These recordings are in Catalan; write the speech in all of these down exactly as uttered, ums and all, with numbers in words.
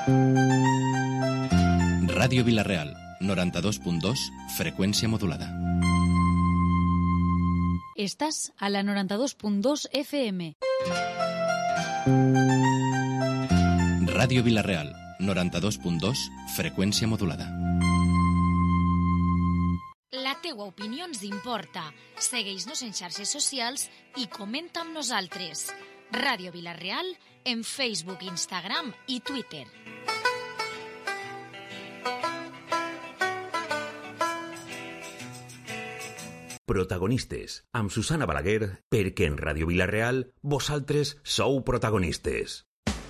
Ràdio Vila-real, noranta-dos punt dos, freqüència modulada. Estàs a la noranta-dos punt dos F M. Ràdio Vila-real, noranta-dos punt dos, freqüència modulada. La teua opinió ens importa. Segueix-nos en xarxes socials i comenta amb nosaltres. Ràdio Vila-real en Facebook, Instagram i Twitter. Protagonistes, amb Susana Balaguer, perquè en Ràdio Vila-real vosaltres sou protagonistes.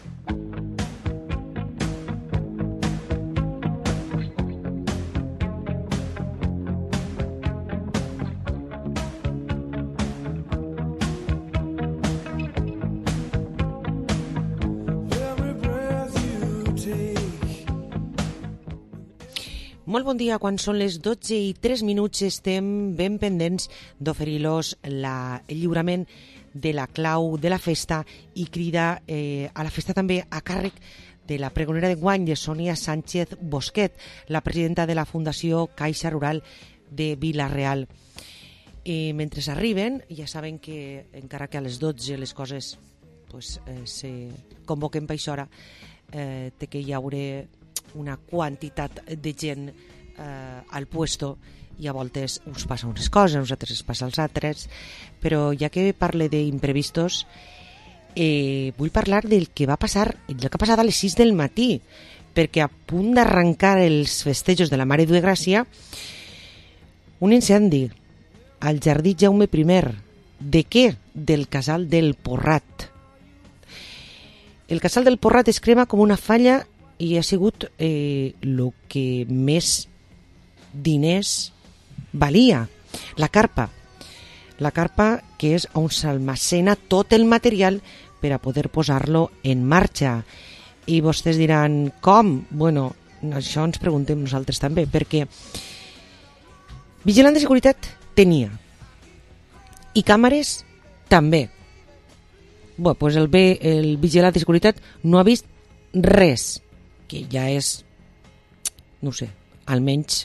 Molt bon dia, quan són les dotze i tres minuts estem ben pendents d'oferir-los el lliurament de la clau de la festa i crida eh, a la festa també a càrrec de la pregonera d'enguany de Sònia Sánchez Bosquet, la presidenta de la Fundació Caixa Rural de Vila-real. Eh, mentre arriben, ja saben que encara que a les dotze les coses pues, eh, se convoquen per això hora, eh, té que hi haurà una quantitat de gent eh, al puesto i a voltes us passa unes coses, a nosaltres es passa als altres, però ja que parle d'imprevistos, eh, vull parlar del que va passar, el que ha passat a les sis del matí, perquè a punt d'arrencar els festejos de la Mare de Gràcia, un incendi al jardí Jaume primer. De què? Del casal del Porrat. El casal del Porrat es crema com una falla i ha sigut eh, el que més diners valia, la carpa. La carpa que és on s'almacena tot el material per a poder posar-lo en marxa. I vostès diran, com? Bueno, això ens preguntem nosaltres també, perquè vigilant de seguretat tenia i càmeres també. Bé, doncs el, bé, el vigilant de seguretat no ha vist res, que ja és, no sé, almenys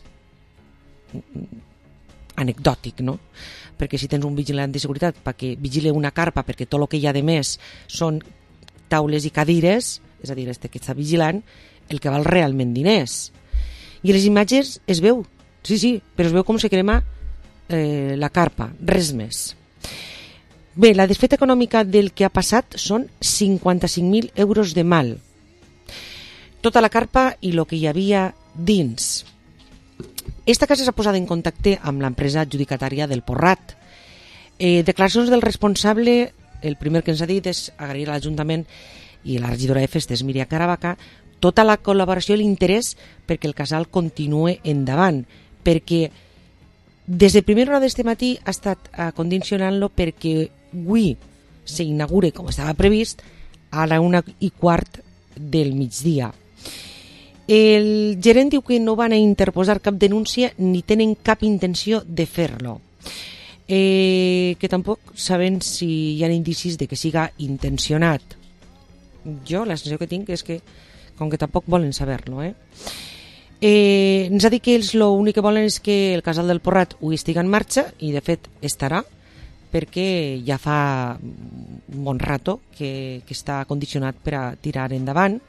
anecdòtic, no? Perquè si tens un vigilant de seguretat perquè vigile una carpa, perquè tot el que hi ha de més són taules i cadires, és a dir, este que està vigilant, el que val realment diners. I les imatges es veu, sí, sí, però es veu com se crema eh, la carpa, res més. Bé, la desfeta econòmica del que ha passat són cinquanta-cinc mil euros de mal. Tota la carpa i el que hi havia dins. Esta casa s'ha posat en contacte amb l'empresa adjudicatària del Porrat. Eh, declaracions del responsable, el primer que ens ha dit és agrair a l'Ajuntament i a la regidora de Festes, Míria Caravaca, tota la col·laboració i l'interès perquè el casal continuï endavant, perquè des de primera hora d'este matí ha estat condicionant-lo perquè avui s'inaugure, com estava previst, a la una i quart del migdia. El gerent diu que no van a interposar cap denúncia ni tenen cap intenció de fer-lo. Eh, que tampoc saben si hi ha indicis de que siga intencionat. Jo la sensació que tinc és que com que tampoc volen saber-lo. Eh? Eh, ens ha dit que ells l'únic que volen és que el casal del Porrat ho estigui en marxa i de fet estarà, perquè ja fa un bon rato que, que està condicionat per a tirar endavant.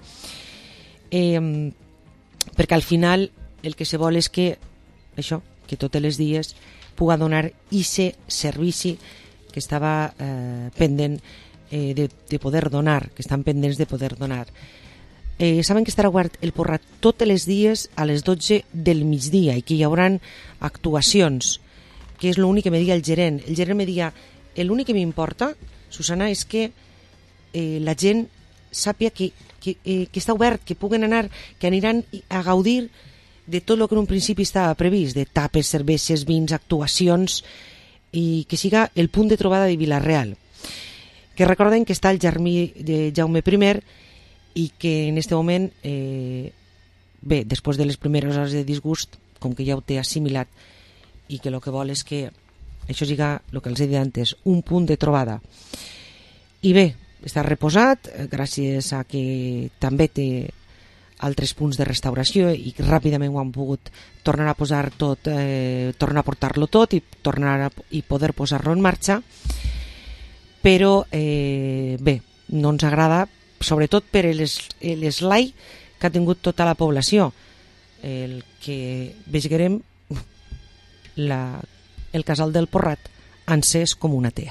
Eh, perquè al final el que se vol és que això, que tots els dies puga donar ixe servici que estava eh, pendent eh, de, de poder donar, que estan pendents de poder donar. Eh, saben que estarà obert el Porrat tots els dies a les dotze del migdia i que hi haurà actuacions, que és l'únic que me dia el gerent. El gerent me dia, l'únic que m'importa, Susana, és que eh, la gent sàpia que Que, eh, que està obert, que puguen anar, que aniran a gaudir de tot el que en un principi estava previst, de tapes, cerveses, vins, actuacions, i que siga el punt de trobada de Vila-real. Que recorden que està el jardí de Jaume primer i que en aquest moment, eh, bé, després de les primeres hores de disgust, com que ja ho té assimilat, i que el que vol és que això siga, el que els he dit antes, un punt de trobada. I bé, està reposat gràcies a que també té altres punts de restauració i ràpidament ho han pogut tornar a posar tot, eh, tornar a portar-lo tot i, tornar a, i poder posar-lo en marxa. Però eh, bé, no ens agrada, sobretot per l'eslai que ha tingut tota la població, el que veurem la, el casal del Porrat encès com una tea.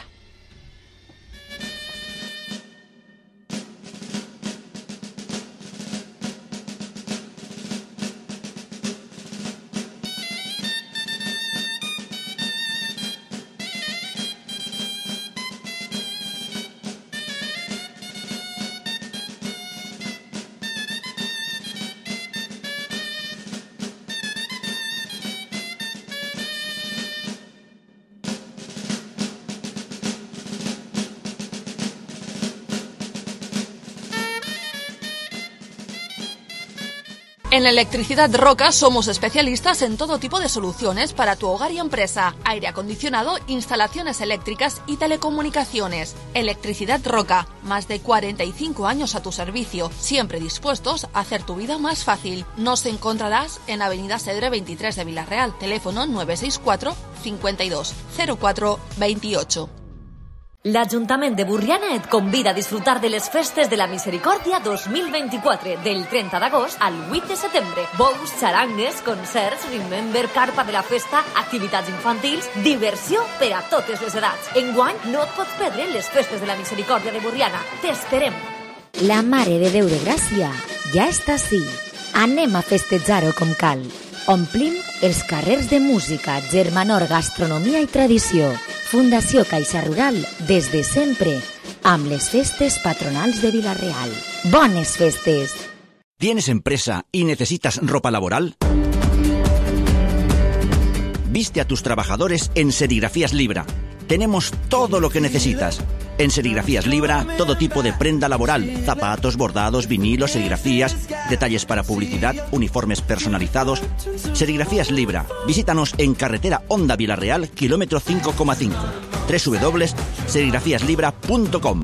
En la Electricidad Roca somos especialistas en todo tipo de soluciones para tu hogar y empresa, aire acondicionado, instalaciones eléctricas y telecomunicaciones. Electricidad Roca, más de cuarenta y cinco años a tu servicio, siempre dispuestos a hacer tu vida más fácil. Nos encontrarás en Avenida Cedre veintitrés de Vila-real, teléfono nueve seis cuatro, cincuenta y dos, cero cuatro, veintiocho. L'Ajuntament de Borriana et convida a disfrutar de les Festes de la Misericòrdia dos mil vint-i-quatre, del trenta d'agost al vuit de setembre. Bous, xarangues, concerts, remember, carpa de la festa, activitats infantils, diversió per a totes les edats. Enguany no et pots perdre les Festes de la Misericòrdia de Borriana. T'esperem! La Mare de Déu de Gràcia ja està ací. Anem a festejar-ho com cal. Omplim els carrers de música, germanor, gastronomia i tradició. Fundació Caixa Rural, des de sempre, amb les festes patronals de Vila-real. Bones festes! ¿Tienes empresa y necesitas ropa laboral? Viste a tus trabajadores en Serigrafías Libra. Tenemos todo lo que necesitas. En Serigrafías Libra, todo tipo de prenda laboral, zapatos, bordados, vinilos, serigrafías, detalles para publicidad, uniformes personalizados. Serigrafías Libra. Visítanos en carretera Honda Vila-real, kilómetro cinco coma cinco. doble u doble u doble u punto serigrafías libra punto com.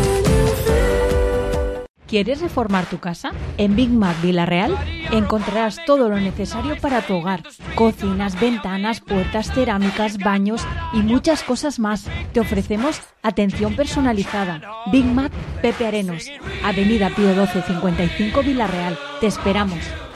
¿Quieres reformar tu casa? En Big Mac Vila-real encontrarás todo lo necesario para tu hogar. Cocinas, ventanas, puertas, cerámicas, baños y muchas cosas más. Te ofrecemos atención personalizada. Big Mac Pepe Arenos, Avenida Pío doce cincuenta y cinco Vila-real. Te esperamos.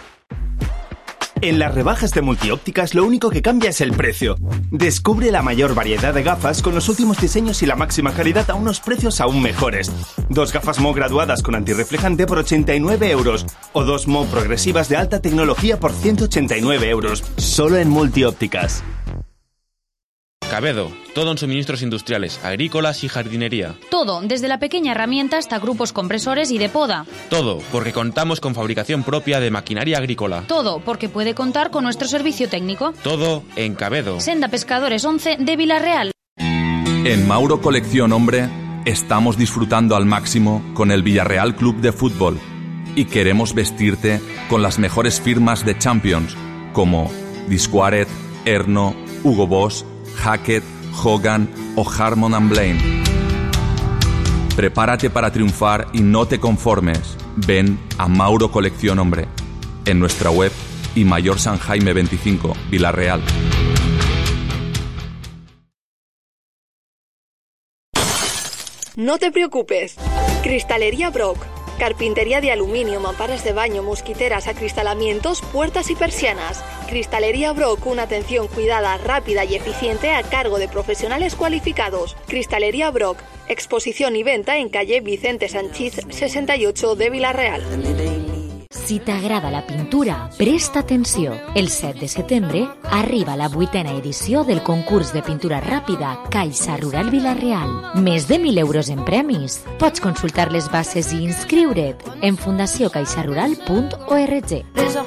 En las rebajas de Multiópticas lo único que cambia es el precio. Descubre la mayor variedad de gafas con los últimos diseños y la máxima calidad a unos precios aún mejores. Dos gafas M O graduadas con antirreflejante por ochenta y nueve euros o dos M O progresivas de alta tecnología por ciento ochenta y nueve euros. Solo en Multiópticas. Cabedo, todo en suministros industriales, agrícolas y jardinería. Todo, desde la pequeña herramienta hasta grupos compresores y de poda. Todo, porque contamos con fabricación propia de maquinaria agrícola. Todo, porque puede contar con nuestro servicio técnico. Todo en Cabedo. Senda Pescadores once de Vila-real. En Mauro Colección Hombre estamos disfrutando al máximo con el Villarreal Club de Fútbol y queremos vestirte con las mejores firmas de Champions como Disquaret, Erno, Hugo Boss, Hackett, Hogan o Harmon and Blaine. Prepárate para triunfar y no te conformes. Ven a Mauro Colección Hombre en nuestra web y Mayor San Jaime veinticinco, Vila-real. No te preocupes. Cristalería Brock. Carpintería de aluminio, mamparas de baño, mosquiteras, acristalamientos, puertas y persianas. Cristalería Brock, una atención cuidada, rápida y eficiente a cargo de profesionales cualificados. Cristalería Brock, exposición y venta en calle Vicente Sanchís sesenta y ocho de Vila-real. Si t'agrada la pintura, presta atenció. El set de setembre arriba la vuitena edició del concurs de pintura ràpida Caixa Rural Vila-real. Més de mil euros en premis. Pots consultar les bases i inscriure't en fundació caixa rural punt org.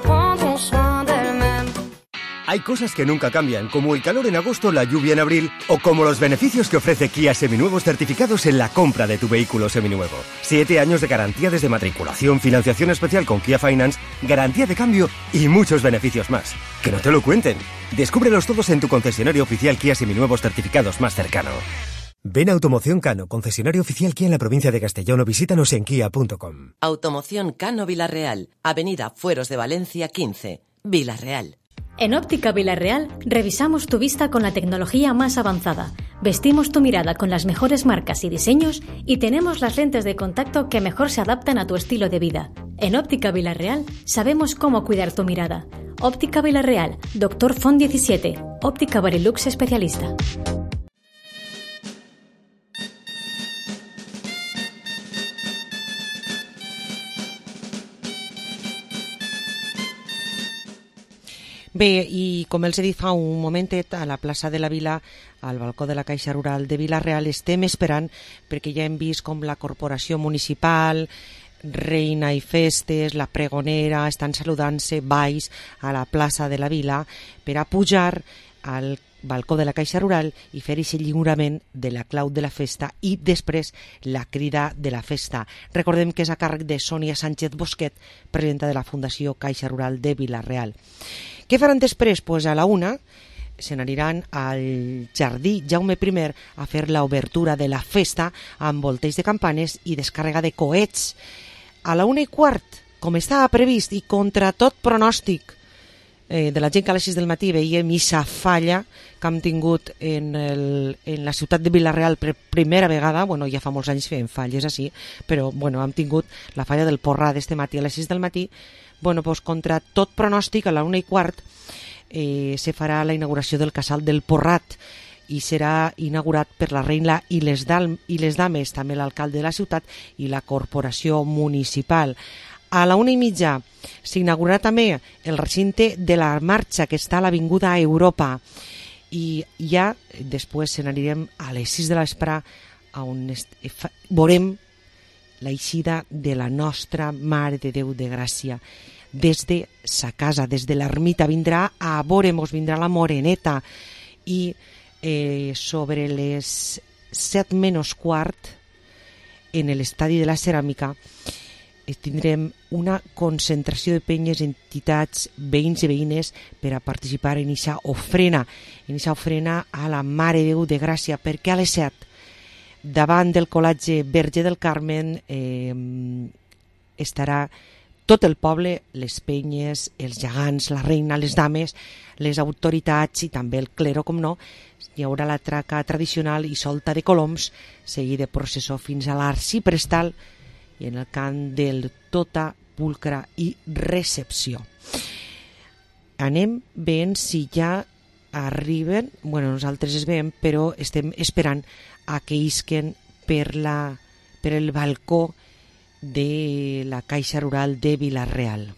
Hay cosas que nunca cambian, como el calor en agosto, la lluvia en abril, o como los beneficios que ofrece Kia Seminuevos certificados en la compra de tu vehículo seminuevo. Siete años de garantía desde matriculación, financiación especial con Kia Finance, garantía de cambio y muchos beneficios más. Que no te lo cuenten. Descúbrelos todos en tu concesionario oficial Kia Seminuevos certificados más cercano. Ven a Automoción Cano, concesionario oficial Kia en la provincia de Castellón, o visítanos en kia punto com. Automoción Cano Vilarreal, Avenida Fueros de Valencia quince, Vilarreal. En Óptica Vilarreal revisamos tu vista con la tecnología más avanzada, vestimos tu mirada con las mejores marcas y diseños y tenemos las lentes de contacto que mejor se adaptan a tu estilo de vida. En Óptica Vilarreal sabemos cómo cuidar tu mirada. Óptica Vilarreal, Doctor Font diecisiete, Óptica Barilux especialista. Bé, i com els he dit fa un momentet, a la plaça de la Vila, al balcó de la Caixa Rural de Vilareal, estem esperant, perquè ja hem vist com la corporació municipal, Reina i Festes, la pregonera, estan saludant-se baix a la plaça de la Vila per a pujar al balcó de la Caixa Rural i fer aquest lliurament de la clau de la festa i després la crida de la festa. Recordem que és a càrrec de Sònia Sánchez Bosquet, presidenta de la Fundació Caixa Rural de Vilareal. Què faran després? Pues a la una se n'aniran al Jardí Jaume I a fer l'obertura de la festa amb volteig de campanes i descàrrega de coets. A la una i quart, com estava previst i contra tot pronòstic eh, de la gent que a les sis del matí veia missa falla que hem tingut en, el, en la ciutat de Vilareal per primera vegada, bueno, ja fa molts anys fent falles així, però bueno, hem tingut la falla del Porrà d'este matí a les sis del matí. Bueno, pues contra tot pronòstic, a la una i quart eh, se farà la inauguració del Casal del Porrat i serà inaugurat per la reina i les, dal, i les dames, també l'alcalde de la ciutat i la corporació municipal. A la una i mitja s'inaugurarà també el recinte de la marxa que està a l'Avinguda Europa i ja després se n'anirem a les sis de l'espre on veurem la eixida de la nostra Mare de Déu de Gràcia. Des de sa casa, des de l'ermita, vindrà a veure-mos, vindrà la Moreneta i eh, sobre les set menys quart en l'estadi de la Ceràmica eh, tindrem una concentració de penyes, entitats, veïns i veïnes per a participar en aquesta ofrena, en aquesta ofrena a la Mare de Déu de Gràcia, perquè a les set davant del Col·legi Verge del Carmen eh, estarà tot el poble, les penyes, els gegants, la reina, les dames, les autoritats i també el clero, com no. Hi haurà la traca tradicional i solta de coloms, seguida de processó fins a l'arxiprestal i en el cant del tota, pulcre i recepció. Anem veient si ja arriben, bueno, nosaltres es veiem, però estem esperant a que isquen per, la, per el balcó de la Caixa Rural de Vilareal.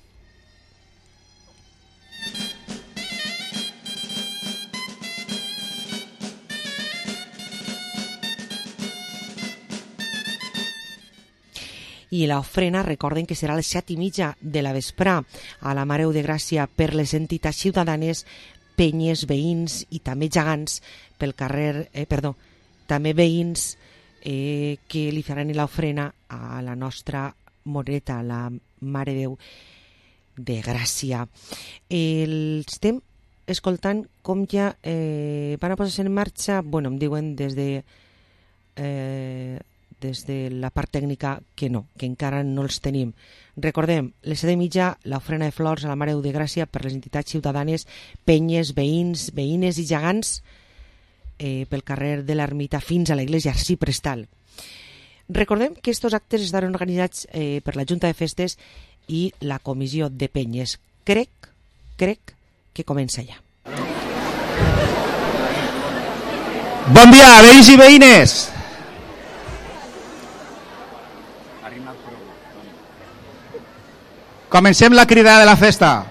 I l'ofrena, recorden que serà a les set i mitja de la vesprà a la Mare de Gràcia per les entitats ciutadanes, penyes, veïns i també gegants pel carrer, eh, perdó, també veïns eh, que li faran l'ofrena a la nostra Moreta, la Mare Déu de Gràcia. El, estem escoltant com ja eh, van a posar-se en marxa, bueno, em diuen des de eh, des de la part tècnica que no, que encara no els tenim. Recordem, les set i mitja, l'ofrena de flors a la Mare Déu de Gràcia per les entitats ciutadanes, penyes, veïns, veïnes i gegants eh, pel carrer de l'Ermita fins a l'església arxiprestal. Recordem que aquests actes estaran organitzats eh, per la Junta de Festes i la Comissió de Penyes. Crec, crec que comença ja. Bon dia, veïns i veïnes! Comencem la crida de la festa.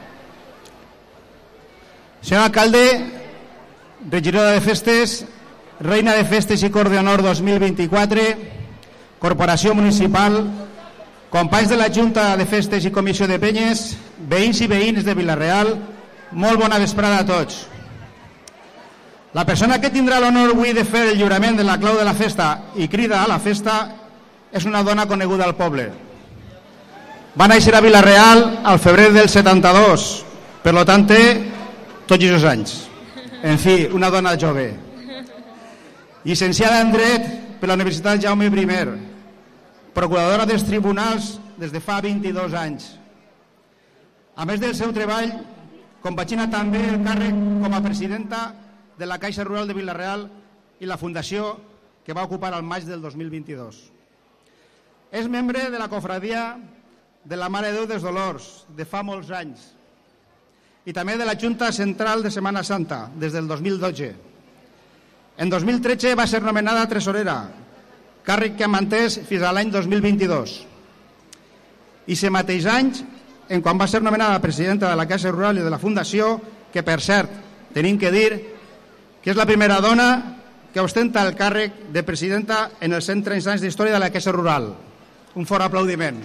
Senyor alcalde, regidora de festes, reina de festes i cor d'honor dos mil vint-i-quatre, corporació municipal, companys de la Junta de Festes i Comissió de Penyes, veïns i veïnes de Vilareal, molt bona vesprada a tots. La persona que tindrà l'honor avui de fer el lliurament de la clau de la festa i crida a la festa és una dona coneguda al poble. Va néixer a Vilareal al febrer del setanta-dos, per lo tant té tots aquests anys. En fi, una dona jove. llicenciada en Dret per la Universitat Jaume I, procuradora dels tribunals des de fa vint-i-dos anys. A més del seu treball, compagina també el càrrec com a presidenta de la Caixa Rural de Vila-real i la fundació que va ocupar al maig del dos mil vint-i-dos. És membre de la cofradia de la Mare de Déu dels Dolors de fa molts anys i també de la Junta Central de Setmana Santa des del dos mil dotze. En dos mil tretze va ser nomenada tresorera, càrrec que ha mantès fins a l'any dos mil vint-i-dos. I aquest mateix any, en quan va ser nomenada presidenta de la Caixa Rural i de la Fundació, que per cert, tenim que dir que és la primera dona que ostenta el càrrec de presidenta en els cent trenta anys d'història de la Caixa Rural. Un fort aplaudiment.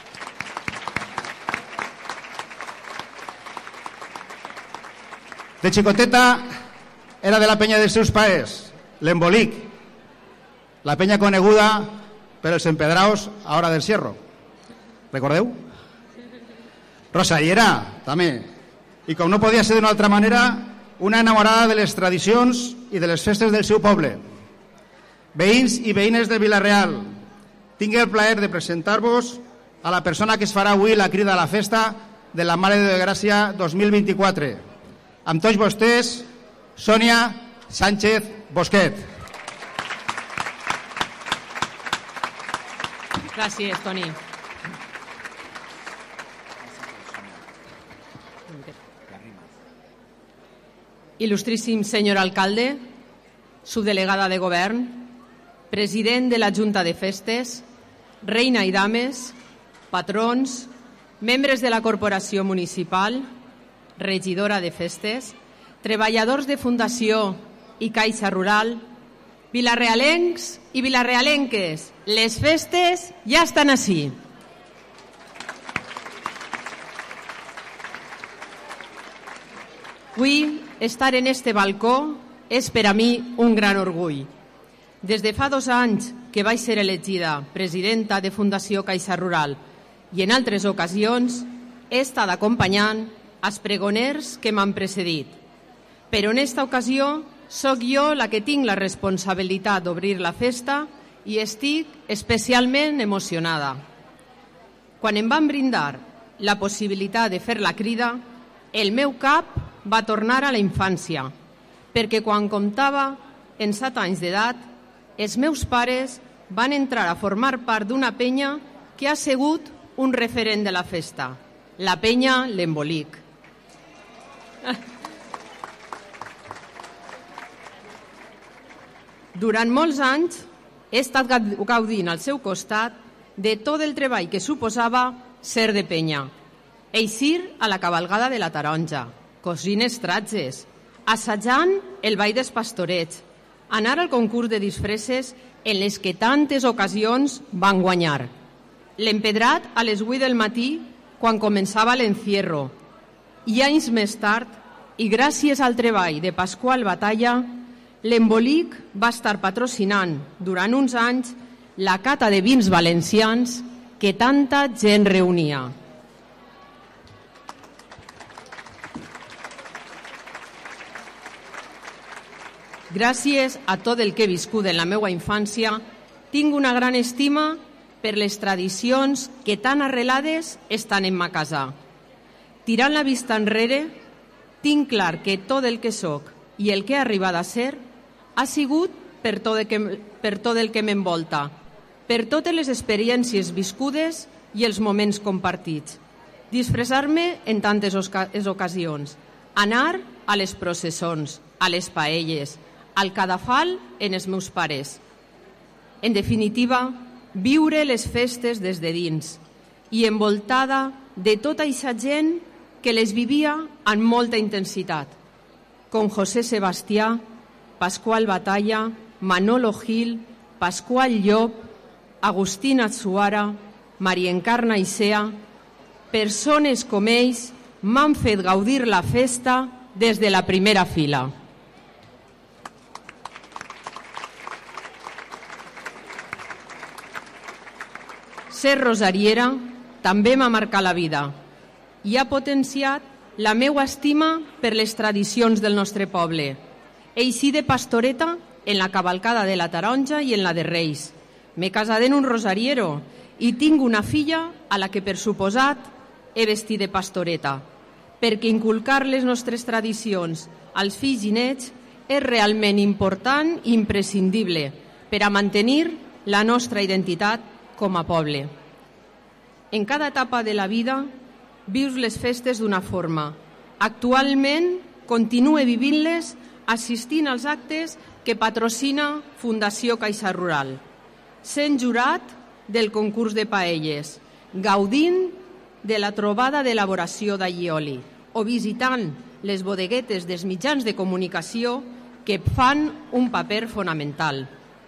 De xicoteta era de la penya dels seus pares, l'Embolic, la penya coneguda per els empedraos a Hora del Cierro. Recordeu? Rosallera, també. I com no podia ser d'una altra manera, una enamorada de les tradicions i de les festes del seu poble. Veïns i veïnes de Vila-real, tinc el plaer de presentar-vos a la persona que es farà avui la crida a la festa de la Mare de Déu de Gràcia dos mil vint-i-quatre. Amb tots vostès, Sònia Sánchez Bosquet. Gràcies, Toni. Il·lustríssim senyor alcalde, subdelegada de govern, president de la Junta de Festes, reina i dames, patrons, membres de la corporació municipal, regidora de festes, treballadors de Fundació i Caixa Rural, vilarrealencs i vilarrealenques, les festes ja estan ací. Avui, estar en este balcó és per a mi un gran orgull. Des de fa dos anys que vaig ser elegida presidenta de Fundació Caixa Rural i en altres ocasions he estat acompanyant els pregoners que m'han precedit. Però en esta ocasió sóc jo la que tinc la responsabilitat d'obrir la festa i estic especialment emocionada. Quan em van brindar la possibilitat de fer la crida, el meu cap va tornar a la infància, perquè quan comptava en set anys d'edat, els meus pares van entrar a formar part d'una penya que ha sigut un referent de la festa, la penya L'Embolic. Durant molts anys he estat gaudint al seu costat de tot el treball que suposava ser de penya. Eixir a la cavalgada de la taronja, cosint estratges, assajant el ball dels pastorets, anar al concurs de disfresses en les que tantes ocasions van guanyar. L'empedrat a les vuit del matí quan començava l'encierro. I anys més tard, i gràcies al treball de Pasqual Batalla, l'Embolic va estar patrocinant durant uns anys la cata de vins valencians que tanta gent reunia. Gràcies a tot el que he viscut en la meva infància, tinc una gran estima per les tradicions que tan arrelades estan en ma casa. Tirant la vista enrere, tinc clar que tot el que soc i el que he arribat a ser ha sigut per tot el que, per tot el que m'envolta, per totes les experiències viscudes i els moments compartits. Disfressar-me en tantes ocasions, anar a les processons, a les paelles, al cadafal en els meus pares. En definitiva, viure les festes des de dins i envoltada de tota aquesta gent que les vivia amb molta intensitat, com José Sebastià, Pasqual Batalla, Manolo Gil, Pasqual Llop, Agustín Atsuara, Maria Encarna Isea, persones com ells m'han fet gaudir la festa des de la primera fila. Ser rosariera també m'ha marcat la vida i ha potenciat la meua estima per les tradicions del nostre poble. Eixir de pastoreta en la cavalcada de la Taronja i en la de Reis. M'he casat en un rosariero i tinc una filla a la que, per suposat, he vestit de pastoreta, perquè inculcar les nostres tradicions als fills i nets és realment important i imprescindible per a mantenir la nostra identitat com a poble. En cada etapa de la vida vius les festes d'una forma. Actualment continue vivint-les assistint als actes que patrocina Fundació Caixa Rural, sent jurat del concurs de paelles, gaudint de la trobada d'elaboració d'allioli o visitant les bodeguetes dels mitjans de comunicació que fan un paper fonamental.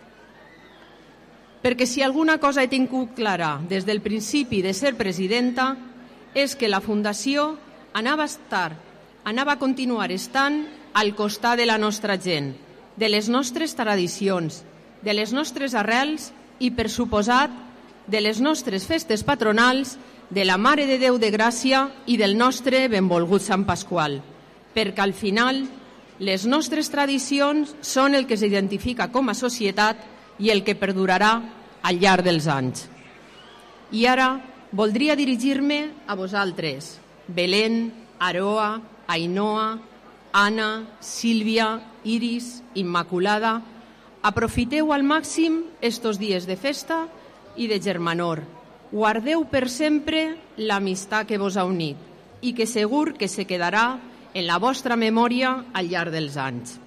Perquè si alguna cosa he tingut clara des del principi de ser presidenta és que la Fundació anava a estar, anava a continuar estant al costat de la nostra gent, de les nostres tradicions, de les nostres arrels i, per suposat, de les nostres festes patronals, de la Mare de Déu de Gràcia i del nostre benvolgut Sant Pasqual, perquè al final les nostres tradicions són el que s'identifica com a societat i el que perdurarà al llarg dels anys. I ara voldria dirigir-me a vosaltres, Belén, Aroa, Ainhoa, Anna, Sílvia, Iris, Immaculada. Aprofiteu al màxim estos dies de festa i de germanor. Guardeu per sempre l'amistat que vos ha unit i que segur que se quedarà en la vostra memòria al llarg dels anys.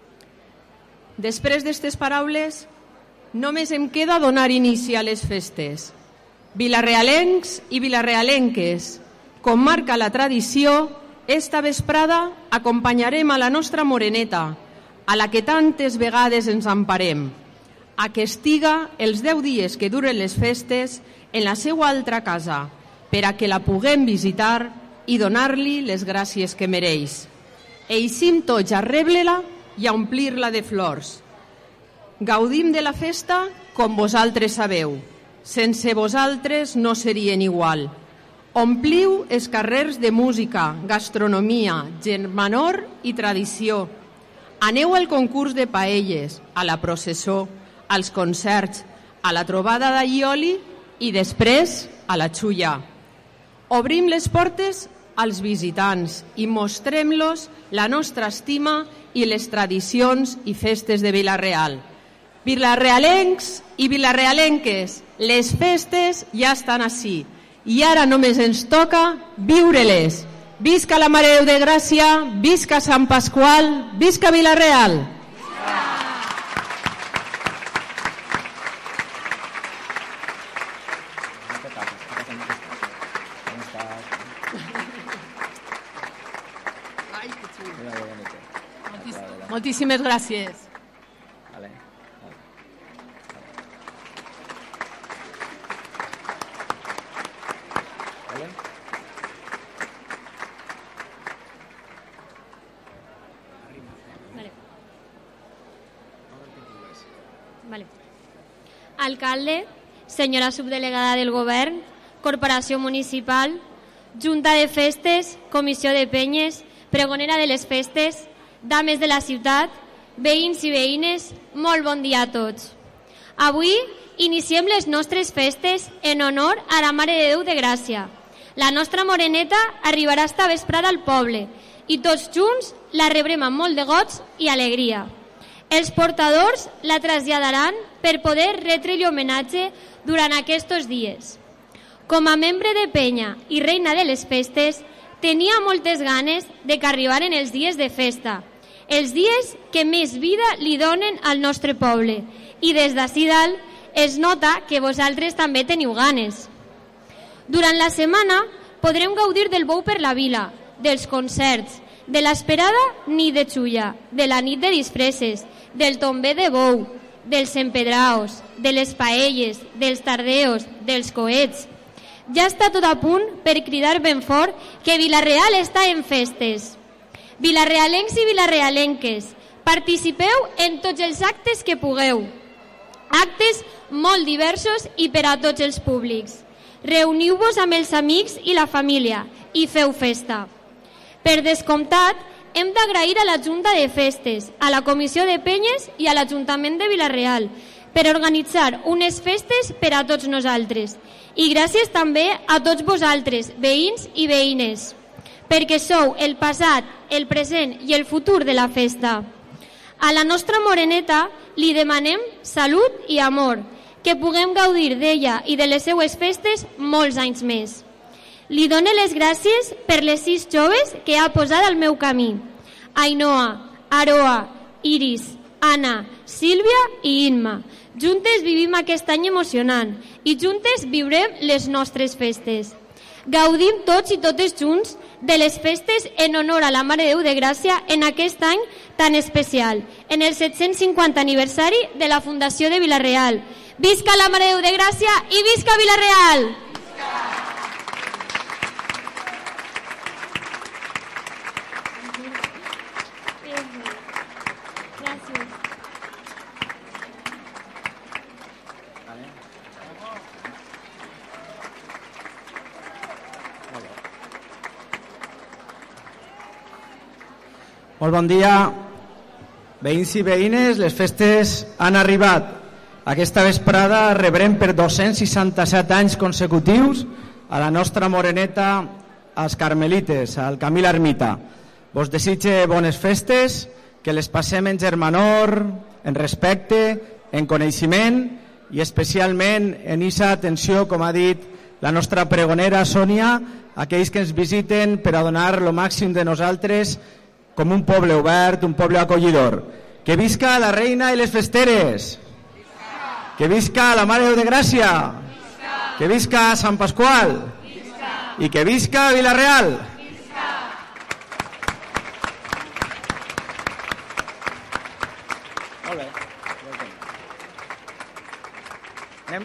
Després d'estes paraules, només em queda donar inici a les festes. Vilarealencs i vilarealenques, com marca la tradició, esta vesprada acompanyarem a la nostra moreneta, a la que tantes vegades ens emparem, a que estiga els deu dies que duren les festes en la seva altra casa, per a que la puguem visitar i donar-li les gràcies que mereix. Eixim tots a rebre-la i a omplir-la de flors. Gaudim de la festa com vosaltres sabeu. Sense vosaltres no serien igual. Ompliu els carrers de música, gastronomia, germanor i tradició. Aneu al concurs de paelles, a la processó, als concerts, a la trobada d'allioli i després a la xulla. Obrim les portes als visitants i mostrem-los la nostra estima i les tradicions i festes de Vila-real. Vilarealencs i vilarealenques, les festes ja estan ací i ara només ens toca viure-les. Visca la Mare de Déu de Gràcia, visca Sant Pasqual, visca Vila-real! Moltíssimes gràcies. Vale. Alcalde, senyora subdelegada del Govern, Corporació Municipal, Junta de Festes, Comissió de Penyes, Pregonera de les Festes, dames de la ciutat, veïns i veïnes, molt bon dia a tots. Avui iniciem les nostres festes en honor a la Mare de Déu de Gràcia. La nostra moreneta arribarà esta vesprada al poble i tots junts la rebrem amb molt de goig i alegria. Els portadors la traslladaran per poder retre-li homenatge durant aquests dies. Com a membre de penya i reina de les festes, tenia moltes ganes de que arribaren els dies de festa, els dies que més vida li donen al nostre poble, i des d'ací dalt es nota que vosaltres també teniu ganes. Durant la setmana podrem gaudir del bou per la vila, dels concerts, de l'esperada nit de xulla, de la nit de disfresses, del tomber de bou, dels empedraos, de les paelles, dels tardeos, dels coets. Ja està tot a punt per cridar ben fort que Vila-real està en festes. Vilarealencs i vilarealenques, participeu en tots els actes que pugueu. Actes molt diversos i per a tots els públics. Reuniu-vos amb els amics i la família i feu festa. Per descomptat, hem d'agrair a la Junta de Festes, a la Comissió de Penyes i a l'Ajuntament de Vila-real per organitzar unes festes per a tots nosaltres. I gràcies també a tots vosaltres, veïns i veïnes, perquè sou el passat, el present i el futur de la festa. A la nostra moreneta li demanem salut i amor, que puguem gaudir d'ella i de les seues festes molts anys més. Li dono les gràcies per les sis joves que ha posat al meu camí: Ainhoa, Aroa, Iris, Anna, Sílvia i Inma. Juntes vivim aquest any emocionant i juntes viurem les nostres festes. Gaudim tots i totes junts de les festes en honor a la Mare de Déu de Gràcia en aquest any tan especial, en el set-cents cinquanta aniversari de la Fundació de Vila-real. Visca la Mare de Déu de Gràcia i visca Vila-real! Molt bon dia, veïns i veïnes, les festes han arribat. Aquesta vesprada rebrem per dos-cents seixanta-set anys consecutius a la nostra moreneta, als Carmelites, al Camí l'Ermita. Vos desitge bones festes, que les passem en germanor, en respecte, en coneixement i especialment en esa atenció, com ha dit la nostra pregonera Sònia, aquells que ens visiten per a donar el màxim de nosaltres com un poble obert, un poble acollidor. Que visca la reina i les festeres! Visca! Que visca la Mare de Déu de Gràcia! Visca! Que visca Sant Pasqual! Visca! I que visca Vila-real! Visca! Molt bé. Anem?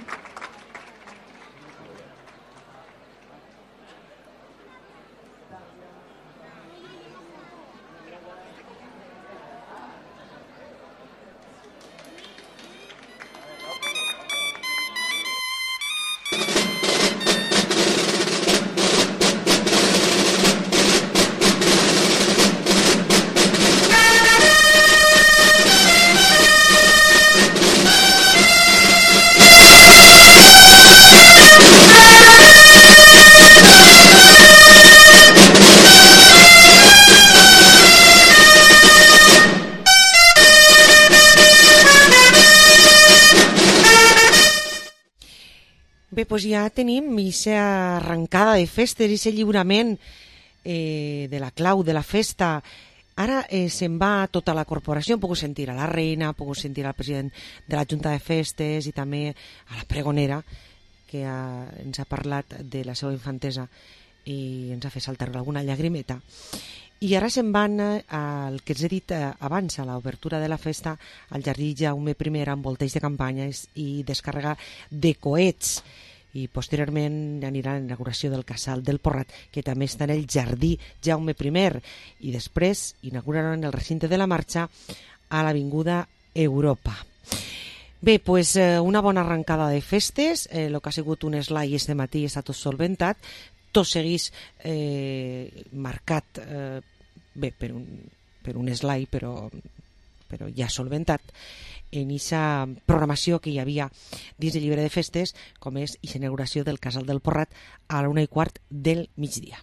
Bé, doncs ja tenim aquesta arrencada de festes, aquest lliurament eh, de la clau de la festa. Ara eh, se'n va tota la corporació, hem pogut sentir a la reina, hem pogut sentir al president de la Junta de Festes i també a la pregonera, que ha, ens ha parlat de la seva infantesa i ens ha fet saltar alguna llagrimeta. I ara se'n van al que ens he dit abans, a l'obertura de la festa, al jardí Jaume primer amb volteig de campanya i descàrrega de coets. I posteriorment anirà a l'inauguració del Casal del Porrat, que també està en el jardí Jaume primer. I després inauguraran el recinte de la marxa a l'Avinguda Europa. Bé, doncs una bona arrencada de festes, el eh, que ha sigut un esglai este matí està tot solventat, tot seguís eh, marcat eh, bé, per un, per un esglai, però, però ja solventat en aquesta programació que hi havia dins el llibre de festes, com és la inauguració del Casal del Porrat a la una i quart del migdia.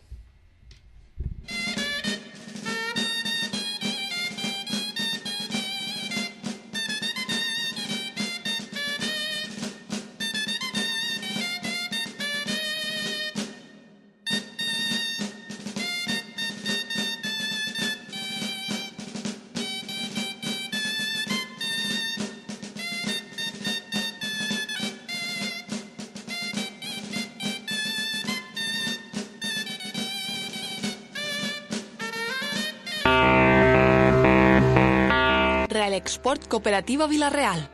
Real Export Cooperativa Vila-real.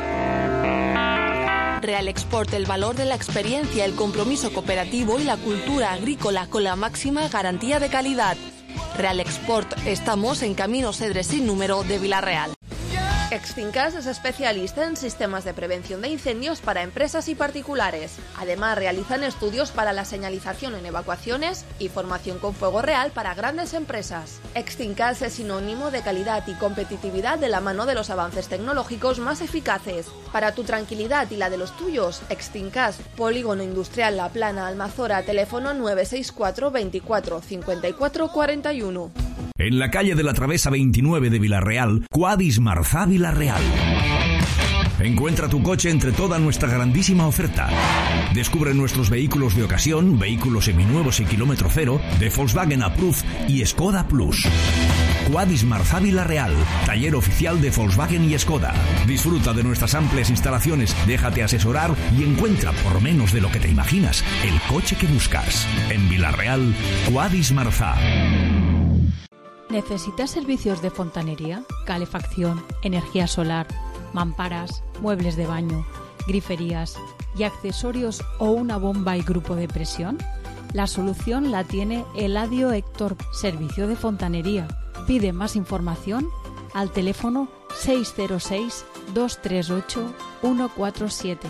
Real Export, el valor de la experiencia, el compromiso cooperativo y la cultura agrícola con la máxima garantía de calidad. Real Export, estamos en Camino Cedres sin número de Vila-real. Extincas es especialista en sistemas de prevención de incendios para empresas y particulares. Además, realizan estudios para la señalización en evacuaciones y formación con fuego real para grandes empresas. Extincas es sinónimo de calidad y competitividad de la mano de los avances tecnológicos más eficaces. Para tu tranquilidad y la de los tuyos, Extincas, Polígono Industrial La Plana, Almazora, teléfono nueve seis cuatro veinticuatro cincuenta y cuatro cuarenta y uno. En la calle de la Travesa veintinueve de Villarreal, Quadis Marzá Villarreal. Encuentra tu coche entre toda nuestra grandísima oferta. Descubre nuestros vehículos de ocasión, vehículos seminuevos y kilómetro cero, de Volkswagen Approved y Skoda Plus. Quadis Marzá Villarreal, taller oficial de Volkswagen y Skoda. Disfruta de nuestras amplias instalaciones, déjate asesorar y encuentra, por menos de lo que te imaginas, el coche que buscas. En Villarreal, Quadis Marzá. ¿Necesitas servicios de fontanería, calefacción, energía solar, mamparas, muebles de baño, griferías y accesorios o una bomba y grupo de presión? La solución la tiene Eladio Héctor, servicio de fontanería. Pide más información al teléfono seis cero seis, dos tres ocho, uno cuatro siete.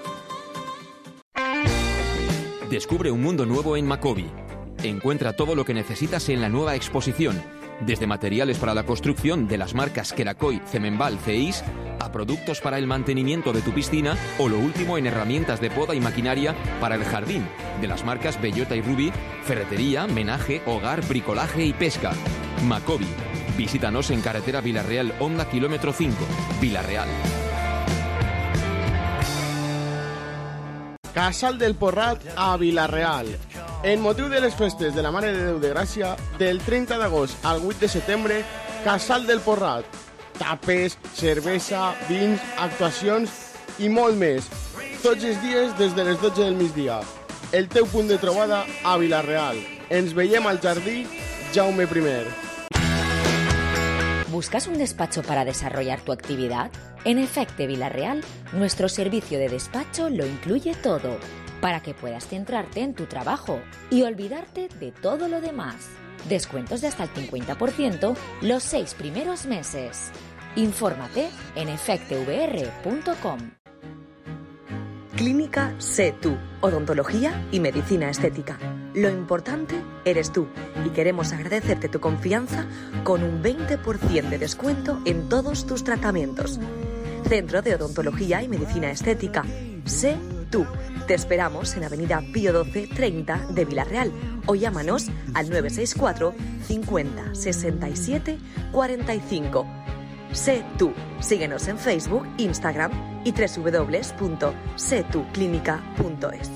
Descubre un mundo nuevo en Macobi. Encuentra todo lo que necesitas en la nueva exposición, desde materiales para la construcción de las marcas Kerakoy, Cemenbal, Ceis, a productos para el mantenimiento de tu piscina o lo último en herramientas de poda y maquinaria para el jardín, de las marcas Bellota y Ruby, ferretería, menaje, hogar, bricolaje y pesca. Macobi. Visítanos en carretera Villarreal Honda kilómetro cinco, Villarreal. Casal del Porrat a Villarreal. En motiu de les festes de la Mare de Déu de Gràcia, del trenta d'agost al vuit de setembre, Casal del Porrat. Tapes, cervesa, vins, actuacions i molt més. Tots els dies des de les dotze del migdia. El teu punt de trobada a Villarreal. Ens veiem al jardí Jaume primer. ¿Buscas un despacho para desarrollar tu actividad? En Efecte Villarreal, nuestro servicio de despacho lo incluye todo, para que puedas centrarte en tu trabajo y olvidarte de todo lo demás. Descuentos de hasta el cincuenta por ciento los seis primeros meses. Infórmate en efecte v r punto com. Clínica Sé Tú, odontología y medicina estética. Lo importante eres tú y queremos agradecerte tu confianza con un veinte por ciento de descuento en todos tus tratamientos. Centro de Odontología y Medicina Estética. Sé Tú. Te esperamos en Avenida Pío doce treinta de Villarreal o llámanos al nueve seis cuatro cincuenta sesenta y siete cuarenta y cinco. Sé Tú. Síguenos en Facebook, Instagram y w w w punto sé tú clínica punto es.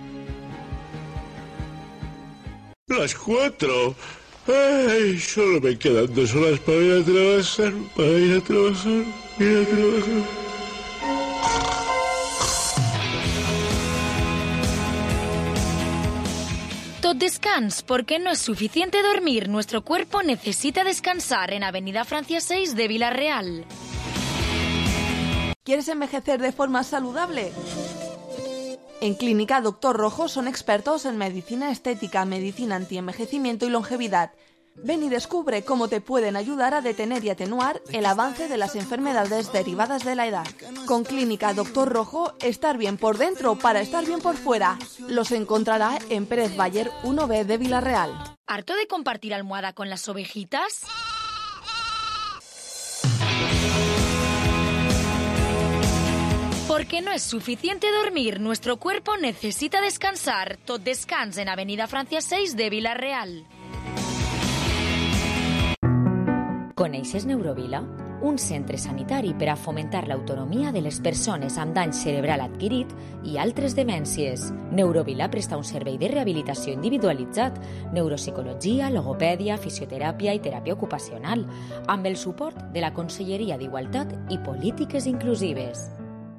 Las cuatro. Ay, solo me quedan dos horas para ir a trabajar, para ir a trabajar, ir a trabajar. Tot descans, porque no es suficiente dormir. Nuestro cuerpo necesita descansar en Avenida Francia seis de Villarreal. ¿Quieres envejecer de forma saludable? En Clínica Doctor Rojo son expertos en medicina estética, medicina antienvejecimiento y longevidad. Ven y descubre cómo te pueden ayudar a detener y atenuar el avance de las enfermedades derivadas de la edad. Con Clínica Doctor Rojo, estar bien por dentro para estar bien por fuera. Los encontrará en Pérez Bayer uno B de Villarreal. ¿Harto de compartir almohada con las ovejitas? Porque no es suficiente dormir, nuestro cuerpo necesita descansar. Tot descans en Avenida Francia seis de Villarreal. Coneixes Neurovila? Un centre sanitari per a fomentar l'autonomia de les persones amb dany cerebral adquirit i altres demències. Neurovila presta un servei de rehabilitació individualitzat, neuropsicologia, logopèdia, fisioteràpia i teràpia ocupacional, amb el suport de la Conselleria d'Igualtat i Polítiques Inclusives.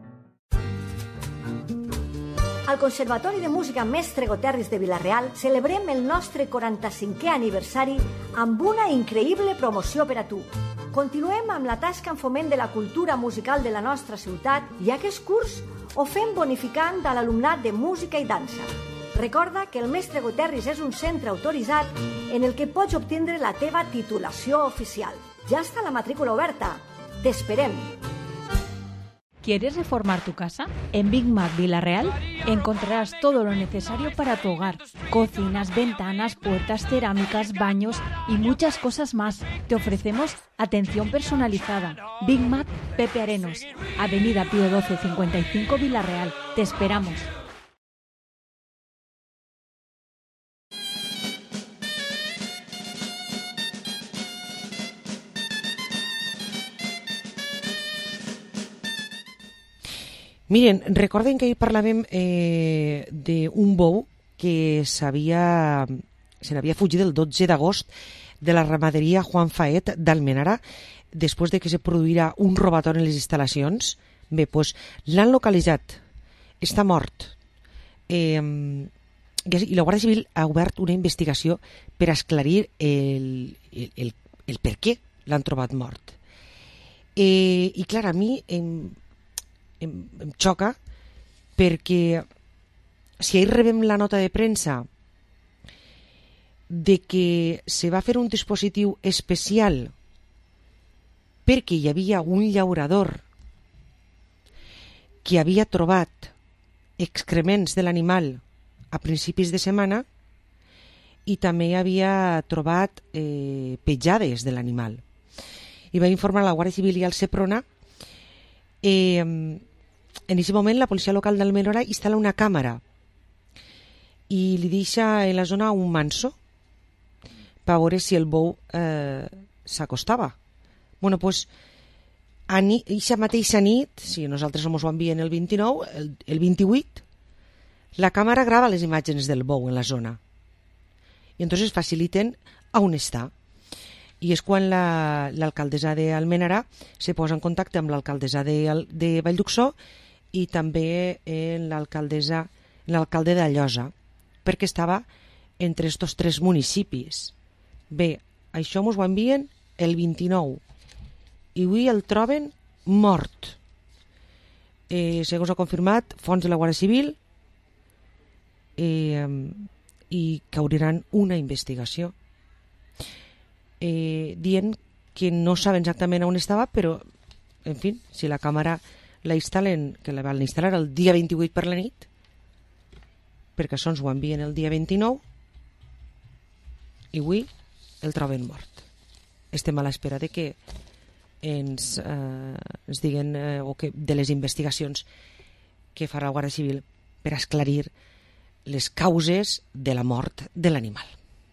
Al Conservatori de Música Mestre Goterris de Villarreal celebrem el nostre quaranta-cinquè aniversari amb una increïble promoció per a tu. Continuem amb la tasca en foment de la cultura musical de la nostra ciutat i aquest curs ho fem bonificant a l'alumnat de música i dansa. Recorda que el Mestre Goterris és un centre autoritzat en el que pots obtindre la teva titulació oficial. Ja està la matrícula oberta. T'esperem. ¿Quieres reformar tu casa? En Big Mac Villarreal encontrarás todo lo necesario para tu hogar. Cocinas, ventanas, puertas, cerámicas, baños y muchas cosas más. Te ofrecemos atención personalizada. Big Mac Pepe Arenos, Avenida Pío doce cincuenta y cinco Villarreal. Te esperamos. Miren, recorden que ahir parlàvem eh, d'un bou que s'havia se n'havia fugit el dotze d'agost de la ramaderia Juan Faet d'Almenara després de que se produïra un robatori en les instal·lacions. Bé, doncs l'han localitzat, està mort. Eh, I la Guàrdia Civil ha obert una investigació per esclarir el, el, el, el per què l'han trobat mort. Eh, I clar, a mi em, em, em xoca perquè si ahir rebem la nota de premsa de que se va fer un dispositiu especial perquè hi havia un llaurador que havia trobat excrements de l'animal a principis de setmana i també havia trobat eh, petjades de l'animal. I va informar la Guàrdia Civil i al Seprona. Eh, en aquest moment la policia local d'Almenara instal·la una càmera i li deixa en la zona un manso per veure si el bou eh, s'acostava. Bueno, doncs, aquesta mateixa nit, si nosaltres ens ho envien el vint-i-nou, el, el vint-i-vuit, la càmera grava les imatges del bou en la zona. I entonces faciliten on està. I és quan l'alcaldessa d'Almenara se posa en contacte amb l'alcaldessa de, de Vallduxó i també l'alcaldessa l'alcalde de Llosa, perquè estava entre estos tres municipis. Bé, això mos ho envien el vint-i-nou i avui el troben mort. Eh, segons ha confirmat fonts de la Guàrdia Civil, eh, i que obriran una investigació. Eh, dient que no saben exactament on estava, però, en fi, si la càmera la instal·len, que la van instal·lar el dia vint-i-vuit per la nit, perquè això ens ho envien el dia vint-i-nou, i avui el troben mort. Estem a l'espera de que ens, eh, ens diguen eh, o que de les investigacions que farà la Guàrdia Civil per esclarir les causes de la mort de l'animal.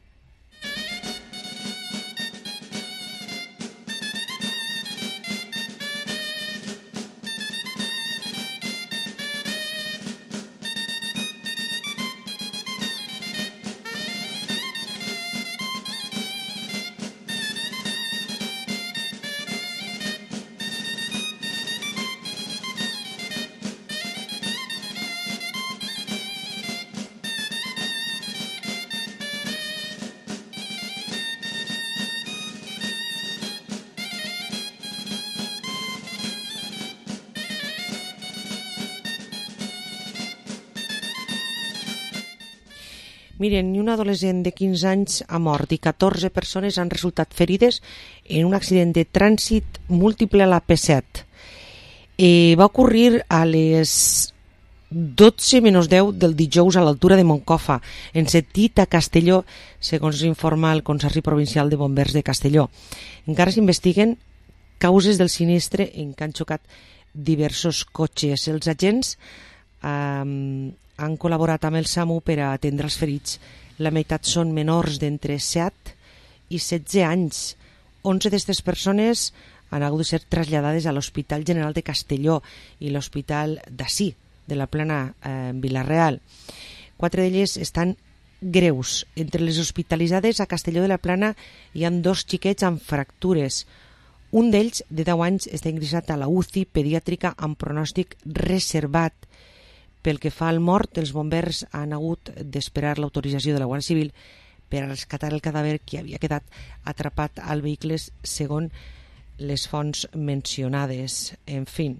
Miren, un adolescent de quinze anys ha mort i catorze persones han resultat ferides en un accident de trànsit múltiple a la P set. Eh, va ocorrir a les dotze menys deu del dijous a l'altura de Moncofa, en sentit a Castelló, segons informa el Consistori Provincial de Bombers de Castelló. Encara s'investiguen causes del sinistre en què han xocat diversos cotxes. Els agents eh, han col·laborat amb el SAMU per a atendre els ferits. La meitat són menors d'entre set i setze anys. onze d'aquestes persones han hagut de ser traslladades a l'Hospital General de Castelló i l'Hospital d'Ací, de la Plana eh, Vila-real. Quatre d'elles estan greus. Entre les hospitalitzades a Castelló de la Plana hi ha dos xiquets amb fractures. Un d'ells, de deu anys, està ingressat a la U C I pediàtrica amb pronòstic reservat. Pel que fa al mort, els bombers han hagut d'esperar l'autorització de la Guàrdia Civil per a rescatar el cadàver que havia quedat atrapat al vehicle segons les fonts mencionades. En fi,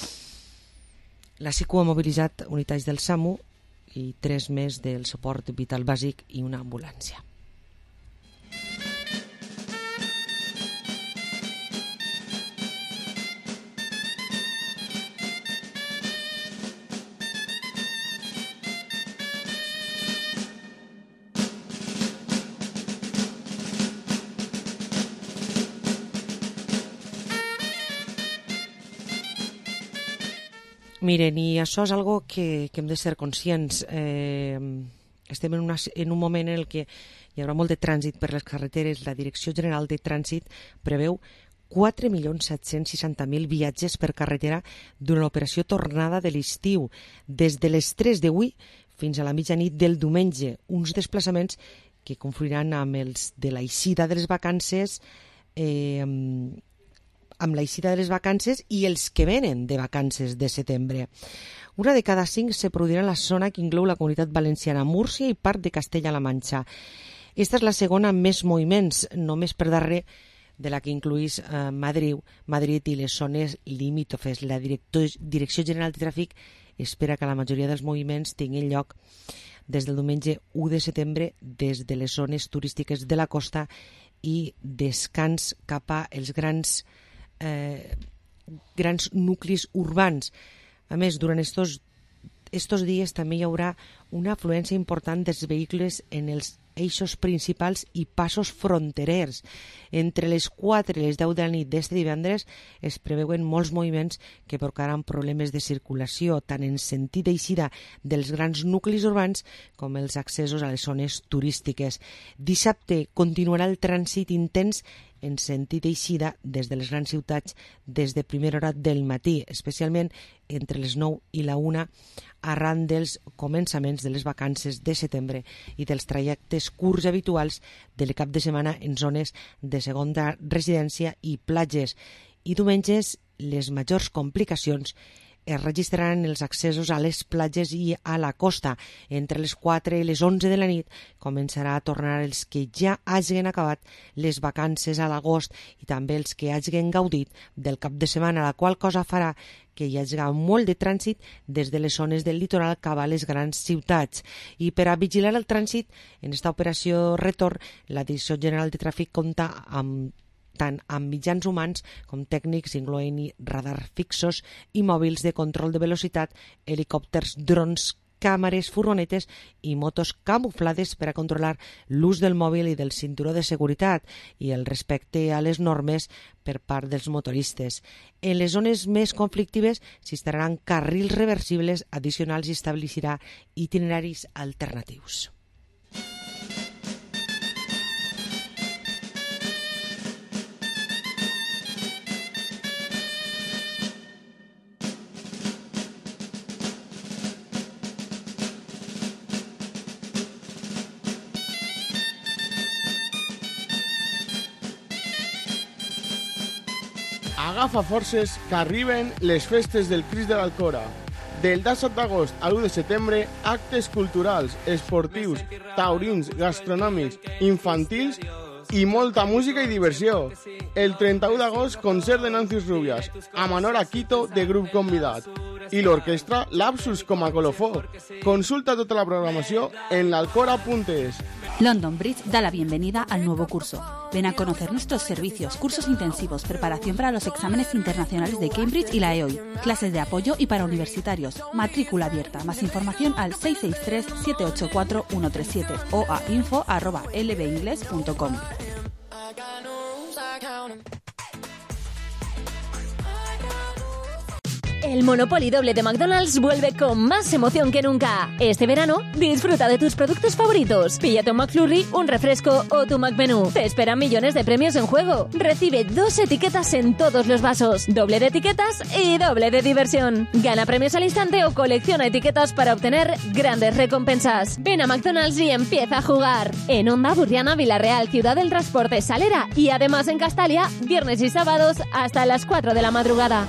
la SICU ha mobilitzat unitats del SAMU i tres més del suport vital bàsic i una ambulància. Miren, i això és algo que, que hem de ser conscients. Eh, estem en, una, en un moment en el que hi haurà molt de trànsit per les carreteres. La Direcció General de Trànsit preveu quatre milions set-cents seixanta mil viatges per carretera durant l'operació tornada de l'estiu, des de les tres d'avui fins a la mitjanit del diumenge. Uns desplaçaments que confluiran amb els de l'eixida de les vacances, eh, amb l'eixida de les vacances i els que venen de vacances de setembre. Una de cada cinc se produirà en la zona que inclou la Comunitat Valenciana, Múrcia i part de Castella-La Manxa. Esta és la segona amb més moviments, només per darrere de la que incluís eh, Madrid, Madrid i les zones limítrofes. La Director, Direcció General de Tràfic espera que la majoria dels moviments tinguin lloc des del diumenge u de setembre des de les zones turístiques de la costa i descans cap a els grans, eh, grans nuclis urbans. A més, durant estos, estos dies també hi haurà una afluència important dels vehicles en els eixos principals i passos fronterers. Entre les quatre i les deu de la nit d'este divendres es preveuen molts moviments que provocaran problemes de circulació, tant en sentit d'eixida dels grans nuclis urbans com els accessos a les zones turístiques. Dissabte continuarà el trànsit intens en sentit d'eixida des de les grans ciutats des de primera hora del matí, especialment entre les nou i la una, arran dels començaments de les vacances de setembre i dels trajectes curts habituals del cap de setmana en zones de segona residència i platges. I diumenges les majors complicacions es registraran els accessos a les platges i a la costa. Entre les quatre i les onze de la nit començarà a tornar els que ja hagin acabat les vacances a l'agost i també els que hagin gaudit del cap de setmana, la qual cosa farà que hi hagi molt de trànsit des de les zones del litoral cap a les grans ciutats. I per a vigilar el trànsit en esta operació retorn, la Direcció General de Tràfic compta amb tant amb mitjans humans com tècnics, incloent-hi radars fixos i mòbils de control de velocitat, helicòpters, drons, càmeres, furgonetes i motos camuflades per a controlar l'ús del mòbil i del cinturó de seguretat i el respecte a les normes per part dels motoristes. En les zones més conflictives s'instal·laran carrils reversibles addicionals i establirà itineraris alternatius. Agafa forces que arriben les festes del Crist de l'Alcora. Del disset d'agost a l'u de setembre, actes culturals, esportius, taurins, gastronòmics, infantils i molta música i diversió. El trenta-u d'agost, concert de Nancy Rubias, a Manora Quito de grup convidat. Y l'orquestra Lapsus com a colofó. Consulta tota la programación en l'alcora punto es. London Bridge da la bienvenida al nuevo curso. Ven a conocer nuestros servicios, cursos intensivos, preparación para los exámenes internacionales de Cambridge y la E O I, clases de apoyo y para universitarios, matrícula abierta. Más información al seis seis tres, siete ocho cuatro, uno tres siete o a info arroba l b ingles punto com. El Monopoly doble de McDonald's vuelve con más emoción que nunca. Este verano, disfruta de tus productos favoritos. Píllate un McFlurry, un refresco o tu McMenú. Te esperan millones de premios en juego. Recibe dos etiquetas en todos los vasos. Doble de etiquetas y doble de diversión. Gana premios al instante o colecciona etiquetas para obtener grandes recompensas. Ven a McDonald's y empieza a jugar. En Onda Burriana, Villarreal, Ciudad del Transporte, Salera y además en Castalia, viernes y sábados hasta las cuatro de la madrugada.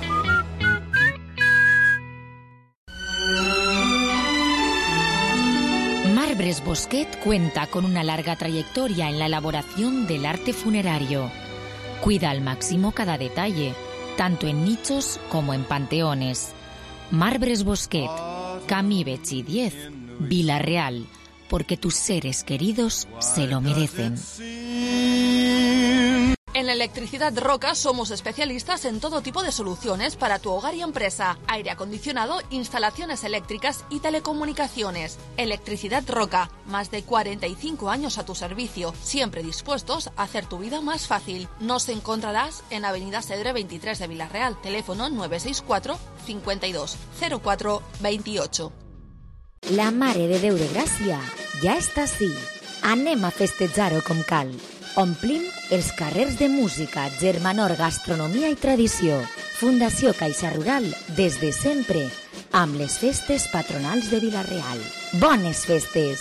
Marbres Bosquet cuenta con una larga trayectoria en la elaboración del arte funerario. Cuida al máximo cada detalle, tanto en nichos como en panteones. Marbres Bosquet, Camí Betxí diez, Vila-real, porque tus seres queridos se lo merecen. En Electricidad Roca somos especialistas en todo tipo de soluciones para tu hogar y empresa, aire acondicionado, instalaciones eléctricas y telecomunicaciones. Electricidad Roca, más de cuarenta y cinco años a tu servicio, siempre dispuestos a hacer tu vida más fácil. Nos encontrarás en Avenida Cedre veintitrés de Villarreal, teléfono nueve seis cuatro, cincuenta y dos, cero cuatro, veintiocho. La Mare de Déu de Gràcia ja està ací. Anem a festejar-ho com cal. Omplim els carrers de música, germanor, gastronomia i tradició. Fundació Caixa Rural, des de sempre, amb les festes patronals de Vila-real. Bones festes!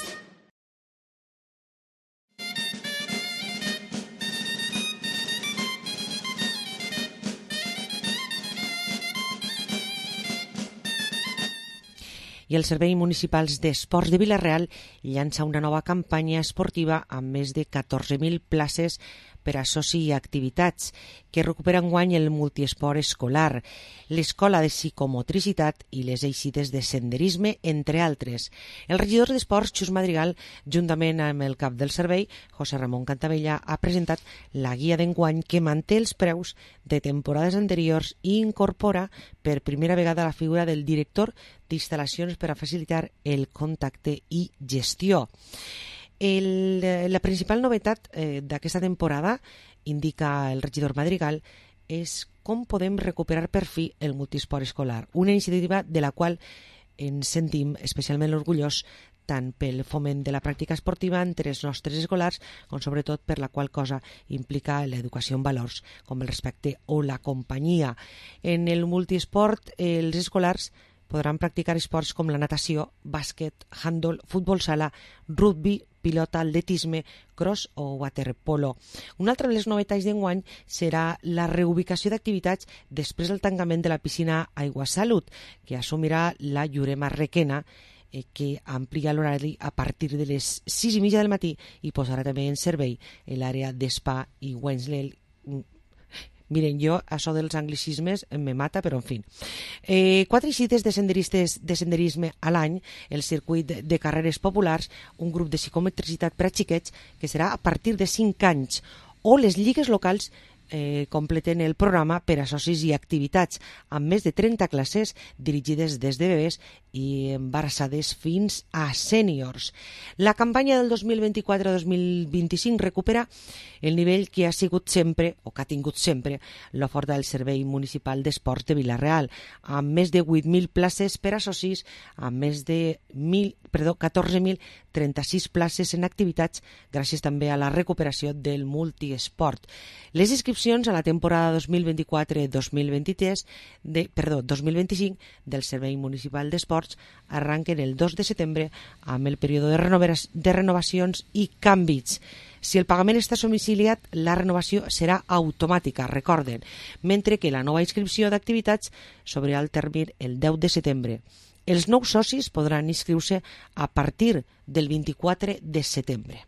I el Servei Municipals d'Esports de Vila-real llança una nova campanya esportiva amb més de catorze mil places per a soci i activitats, que recupera enguany el multiesport escolar, l'escola de psicomotricitat i les eixides de senderisme, entre altres. El regidor d'Esports, Xus Madrigal, juntament amb el cap del servei, José Ramón Cantavella, ha presentat la guia d'enguany que manté els preus de temporades anteriors i incorpora per primera vegada la figura del director d'instal·lacions per a facilitar el contacte i gestió. El, la principal novetat eh, d'aquesta temporada, indica el regidor Madrigal, és com podem recuperar per fi el multiesport escolar, una iniciativa de la qual ens sentim especialment orgullós tant pel foment de la pràctica esportiva entre els nostres escolars com sobretot per la qual cosa implica l'educació en valors com el respecte o la companyia. En el multiesport els escolars podran practicar esports com la natació, bàsquet, handball, futbol sala, rugby, pilota, atletisme, cross o waterpolo. Una altra de les novetats d'enguany serà la reubicació d'activitats després del tancament de la piscina Aigua Salut, que assumirà la Llurema Requena, eh, que amplia l'horari a partir de les sis i mitja del matí i posarà també en servei l'àrea d'Spa i Wensley. Miren, jo, això dels anglicismes me mata, però en fi. Eh, quatre cites de senderistes de senderisme a l'any, el circuit de carreres populars, un grup de psicometricitat per a xiquets, que serà a partir de cinc anys, o les lligues locals eh, completen el programa per a socis i activitats, amb més de trenta classes dirigides des de bebès i embarassades fins a sèniors. La campanya del dos mil vint-i-quatre dos mil vint-i-cinc recupera el nivell que ha sigut sempre, o que ha tingut sempre, l'oferta del Servei Municipal d'Esports de Vila-real, amb més de vuit mil places per a socis, amb més de catorze mil trenta-sis places en activitats, gràcies també a la recuperació del multiesport. Les inscripcions a la temporada dos mil vint-i-quatre dos mil vint-i-tres, de, perdó, dos mil vint-i-cinc del Servei Municipal d'Esports arranquen el dos de setembre amb el període de, de renovacions i canvis. Si el pagament està domiciliat, la renovació serà automàtica, recorden, mentre que la nova inscripció d'activitats s'obrirà el termini el deu de setembre. Els nous socis podran inscriure a partir del vint-i-quatre de setembre.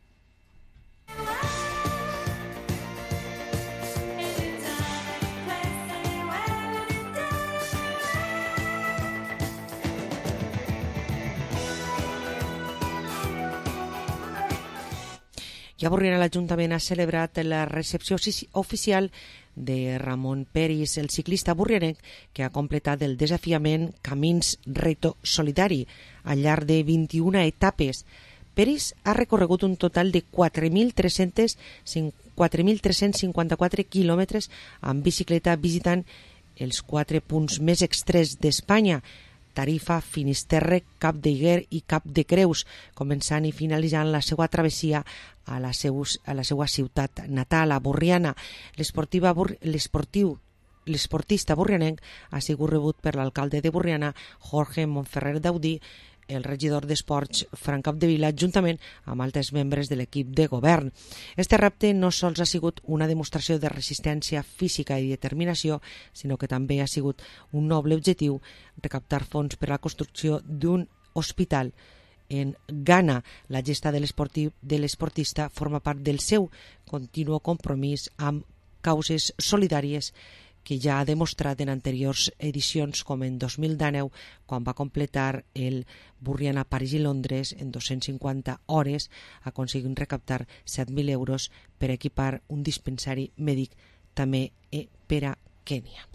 I a Borriana l'Ajuntament ha celebrat la recepció oficial de Ramon Peris, el ciclista burrianenc que ha completat el desafiament Camins Reto Solidari al llarg de vint-i-una etapes. Peris ha recorregut un total de quatre mil tres-cents cinquanta-quatre quilòmetres amb bicicleta visitant els quatre punts més extrems d'Espanya, Tarifa, Finisterre, Cap d'Higuer i Cap de Creus, començant i finalitzant la seva travessia a la, seus, a la seva ciutat natal, a Borriana. L'esportiu L'esportista borrianenc ha sigut rebut per l'alcalde de Borriana, Jorge Montferrer Daudí, el regidor d'Esports, Fran Capdevila, juntament amb altres membres de l'equip de govern. Este repte no sols ha sigut una demostració de resistència física i determinació, sinó que també ha sigut un noble objectiu, recaptar fons per a la construcció d'un hospital en Ghana. La gesta de l'esportista forma part del seu continu compromís amb causes solidàries que ja ha demostrat en anteriors edicions, com en dos mil dinou, quan va completar el Burriana París i Londres en dos-cents cinquanta hores, aconseguint recaptar set mil euros per equipar un dispensari mèdic també per a Kènia.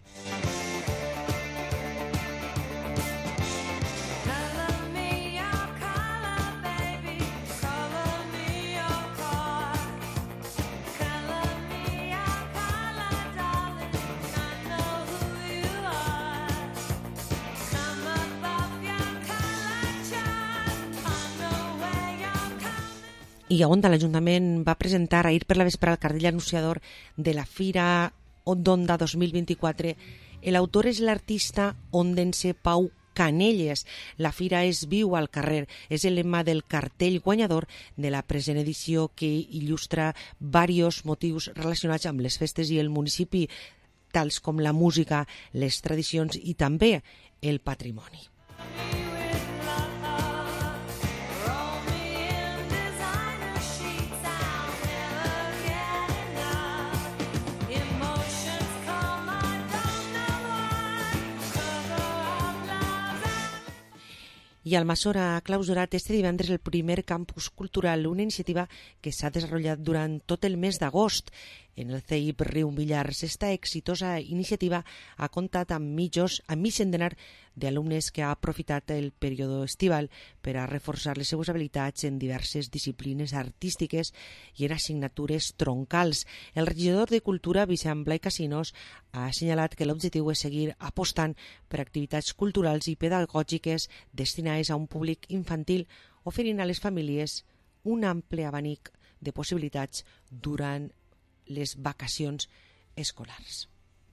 I a Onda l'Ajuntament va presentar ahir per la vespre el cartell anunciador de la Fira d'Onda dos mil vint-i-quatre. L'autor és l'artista ondense Pau Canelles. La fira és viu al carrer. És el lema del cartell guanyador de la present edició, que il·lustra diversos motius relacionats amb les festes i el municipi, tals com la música, les tradicions i també el patrimoni. I Almassora ha clausurat este divendres el primer campus cultural, una iniciativa que s'ha desenvolupat durant tot el mes d'agost. En el C I P Riu Millars, esta exitosa iniciativa ha comptat amb mitjos, amb mig centenar d'alumnes que ha aprofitat el període estival per a reforçar les seues habilitats en diverses disciplines artístiques i en assignatures troncals. El regidor de Cultura, Vicent Blai Casinos, ha assenyalat que l'objectiu és seguir apostant per activitats culturals i pedagògiques destinades a un públic infantil, oferint a les famílies un ample abanic de possibilitats durant les vacacions escolars.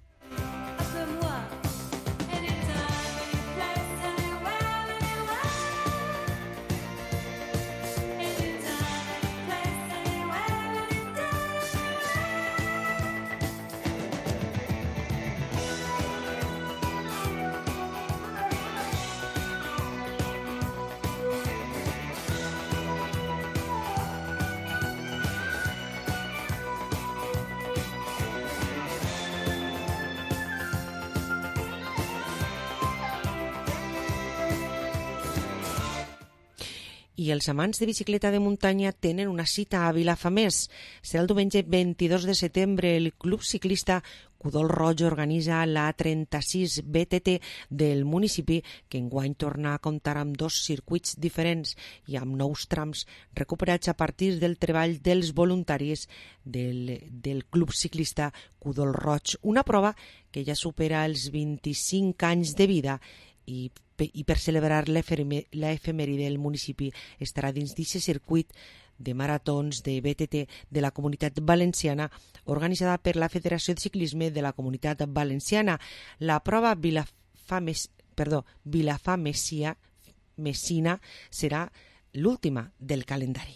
I els amants de bicicleta de muntanya tenen una cita a Vilafamés. Serà el diumenge vint-i-dos de setembre. El Club Ciclista Cudol Roig organitza la trenta-sis B T T del municipi, que enguany torna a comptar amb dos circuits diferents i amb nous trams recuperats a partir del treball dels voluntaris del, del Club Ciclista Cudol Roig. Una prova que ja supera els vint-i-cinc anys de vida i i per celebrar l'efemèride del municipi estarà dins d'aquest circuit de maratons de B T T de la Comunitat Valenciana, organitzada per la Federació de Ciclisme de la Comunitat Valenciana. La prova Vilafames, perdó, Vilafamesina Messina serà l'última del calendari.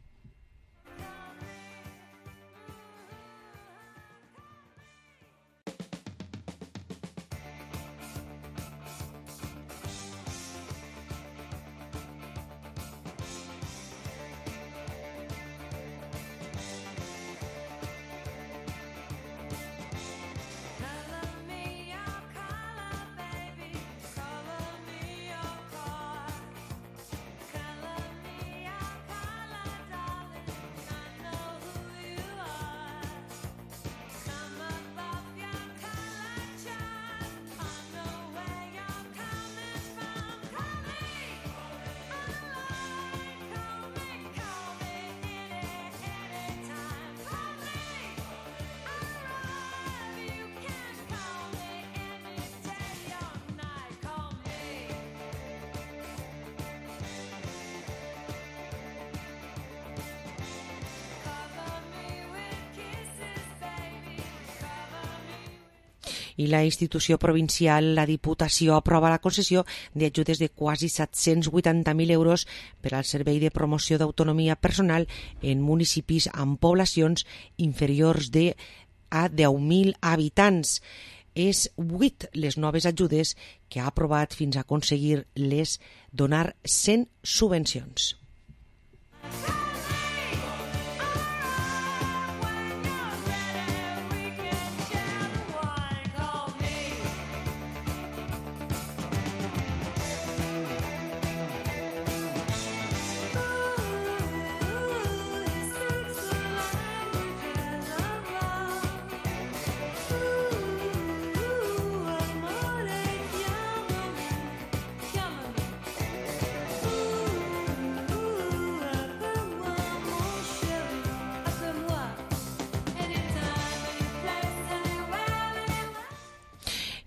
I la institució provincial, la Diputació, aprova la concessió d'ajudes de quasi set-cents vuitanta mil euros per al Servei de Promoció d'Autonomia Personal en municipis amb poblacions inferiors de a deu mil habitants. És vuit les noves ajudes que ha aprovat fins a aconseguir les donar cent subvencions.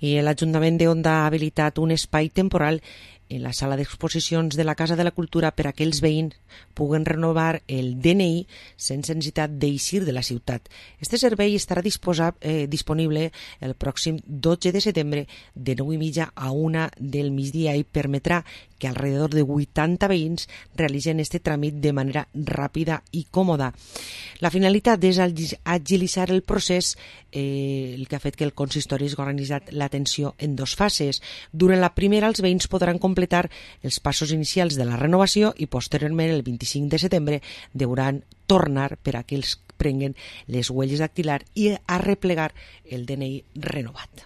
I l'Ajuntament d'Onda ha habilitat un espai temporal en la sala d'exposicions de la Casa de la Cultura per a que els veïns puguen renovar el D N I sense necessitat d'eixir de la ciutat. Este servei estarà disposat, eh, disponible el pròxim dotze de setembre de nou i mitja a una del migdia i permetrà que alrededor de vuitanta veïns realitzen este tràmit de manera ràpida i còmoda. La finalitat és agilitzar el procés, eh, el que ha fet que el consistori hagi organitzat l'atenció en dos fases. Durant la primera, els veïns podran completar els passos inicials de la renovació i posteriorment, el vint-i-cinc de setembre, deuran tornar per a que els prenguen les huelles dactilar i a replegar el D N I renovat.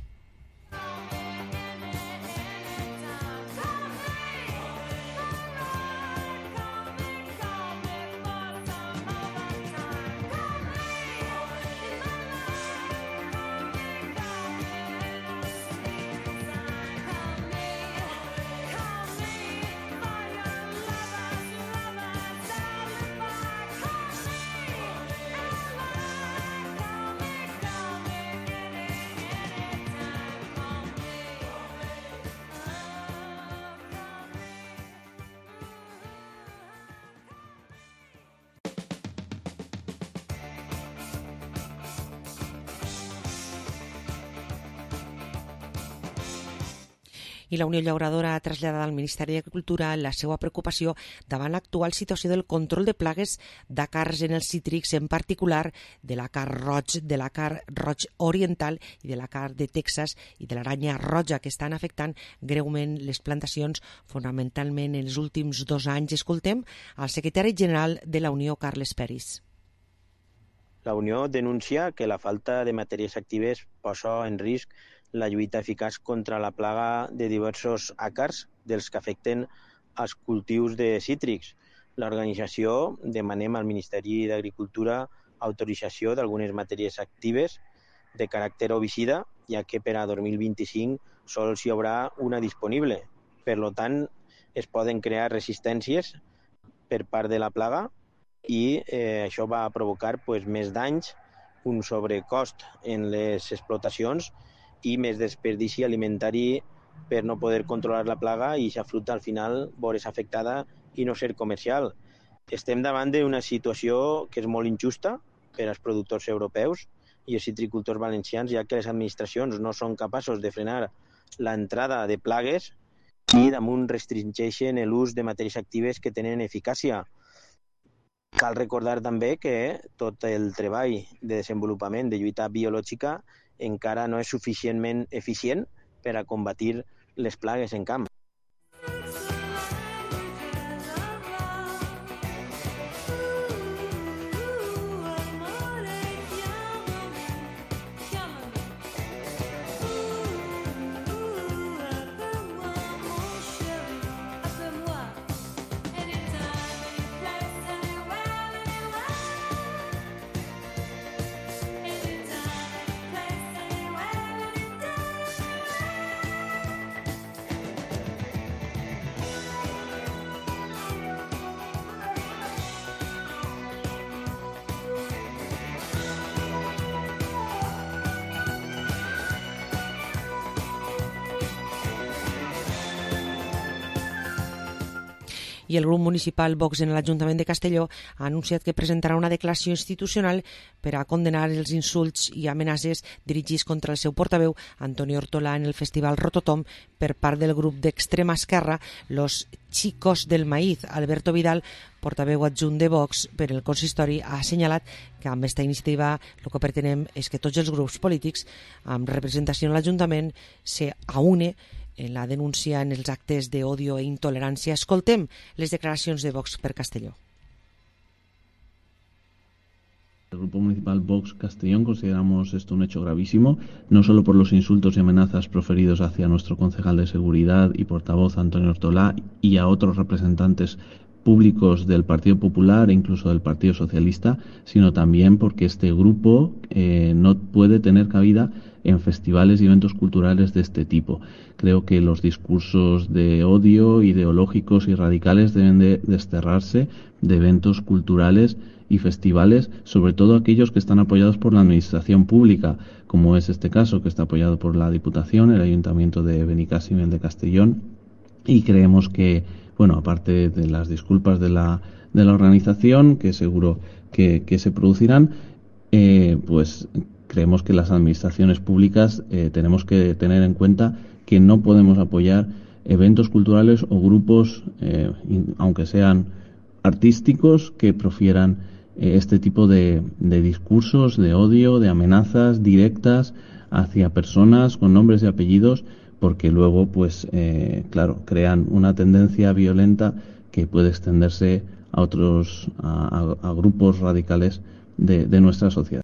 I la Unió Llauradora ha traslladat al Ministeri d'Agricultura la seva preocupació davant l'actual situació del control de plagues d'àcars en els cítrics, en particular de l'àcar roig, de l'àcar roig oriental i de l'àcar de Texas i de l'aranya roja, que estan afectant greument les plantacions, fonamentalment en els últims dos anys. Escoltem al secretari general de la Unió, Carles Peris. La Unió denuncia que la falta de matèries actives posa en risc la lluita eficaç contra la plaga de diversos àcars dels que afecten els cultius de cítrics. L'organització demanem al Ministeri d'Agricultura autorització d'algunes matèries actives de caràcter herbicida, ja que per a dos mil vint-i-cinc sols hi haurà una disponible. Per tant, es poden crear resistències per part de la plaga i eh, això va provocar pues, més danys, un sobrecost en les explotacions i més desperdici alimentari per no poder controlar la plaga i aquesta fruita al final veure's afectada i no ser comercial. Estem davant d'una situació que és molt injusta per als productors europeus i els citricultors valencians, ja que les administracions no són capaços de frenar l'entrada de plagues i damunt restringeixen l'ús de matèries actives que tenen eficàcia. Cal recordar també que tot el treball de desenvolupament de lluita biològica encara no és suficientment eficient per a combatir les plagues en camp. I el grup municipal Vox en l'Ajuntament de Castelló ha anunciat que presentarà una declaració institucional per a condenar els insults i amenaces dirigits contra el seu portaveu, Antoni Hortolà, en el Festival Rototom per part del grup d'extrema esquerra Los Chicos del Maíz. Alberto Vidal, portaveu adjunt de Vox per el consistori, ha assenyalat que amb aquesta iniciativa el que pretenem és que tots els grups polítics amb representació en l'Ajuntament se aúne en la denúncia en els actes d'odio e intolerància. Escoltem les declaracions de Vox per Castelló. El Grupo Municipal Vox Castellón consideramos esto un hecho gravísimo, no solo por los insultos y amenazas proferidos hacia nuestro concejal de Seguridad y portavoz Antonio Hortolà y a otros representantes públicos del Partido Popular e incluso del Partido Socialista, sino también porque este grupo eh, no puede tener cabida en festivales y eventos culturales de este tipo. Creo que los discursos de odio, ideológicos y radicales deben de desterrarse de eventos culturales y festivales, sobre todo aquellos que están apoyados por la administración pública, como es este caso, que está apoyado por la Diputación, el Ayuntamiento de Benicàssim y el de Castellón, y creemos que, bueno, aparte de las disculpas de la, de la organización, que seguro que, que se producirán, eh, pues creemos que las administraciones públicas eh, tenemos que tener en cuenta que no podemos apoyar eventos culturales o grupos, eh, aunque sean artísticos, que profieran eh, este tipo de, de discursos de odio, de amenazas directas hacia personas con nombres y apellidos, porque luego, pues, eh, claro, crean una tendencia violenta que puede extenderse a otros, a, a, a grupos radicales de, de nuestra sociedad.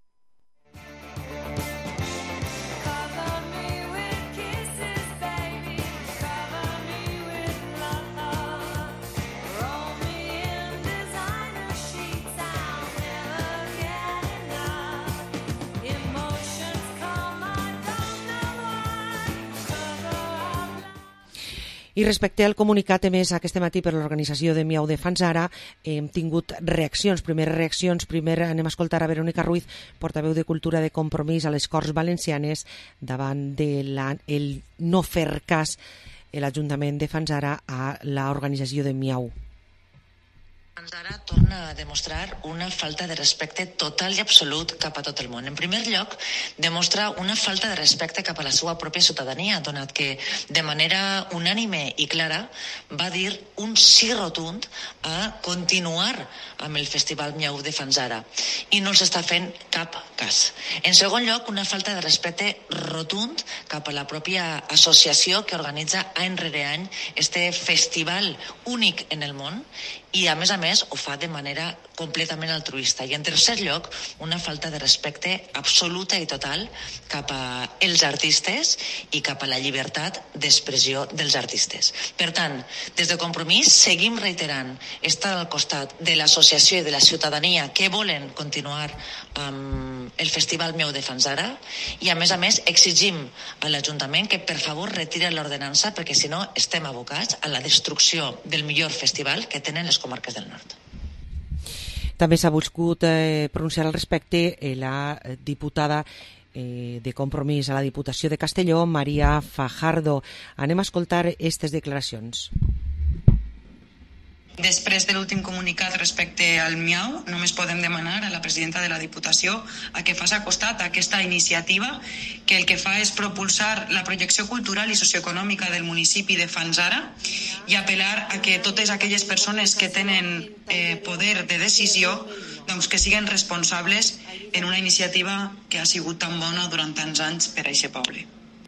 I respecte al comunicat emès aquest matí per l'organització de Miau de Fanzara, hem tingut reaccions, primeres reaccions. Primer anem a escoltar a Verónica Ruiz, portaveu de Cultura de Compromís a les Corts Valencianes, davant de la, el no fer cas l'Ajuntament de Fanzara a l'organització de Miau. Fanzara torna a demostrar una falta de respecte total i absolut cap a tot el món. En primer lloc, demostra una falta de respecte cap a la seva pròpia ciutadania, donat que de manera unànime i clara va dir un sí rotund a continuar amb el Festival Miau de Fanzara i no els està fent cap cas. En segon lloc, una falta de respecte rotund cap a la pròpia associació que organitza any rere any este festival únic en el món i, a més a més, ho fa de manera completament altruista. I, en tercer lloc, una falta de respecte absoluta i total cap a els artistes i cap a la llibertat d'expressió dels artistes. Per tant, des de Compromís seguim reiterant estar al costat de l'associació i de la ciutadania que volen continuar amb el Festival Miau de Fanzara i, a més a més, exigim a l'Ajuntament que, per favor, retire l'ordenança perquè, si no, estem abocats a la destrucció del millor festival que tenen les comarques del nord. També s'ha volgut eh, pronunciar al respecte eh, la diputada eh, de Compromís a la Diputació de Castelló, Maria Fajardo. Anem a escoltar aquestes declaracions. Després de l'últim comunicat respecte al Miau, només podem demanar a la presidenta de la Diputació a que faci costat a aquesta iniciativa que el que fa és propulsar la projecció cultural i socioeconòmica del municipi de Fanzara i apel·lar a que totes aquelles persones que tenen eh, poder de decisió doncs que siguin responsables en una iniciativa que ha sigut tan bona durant tants anys per a aquest poble.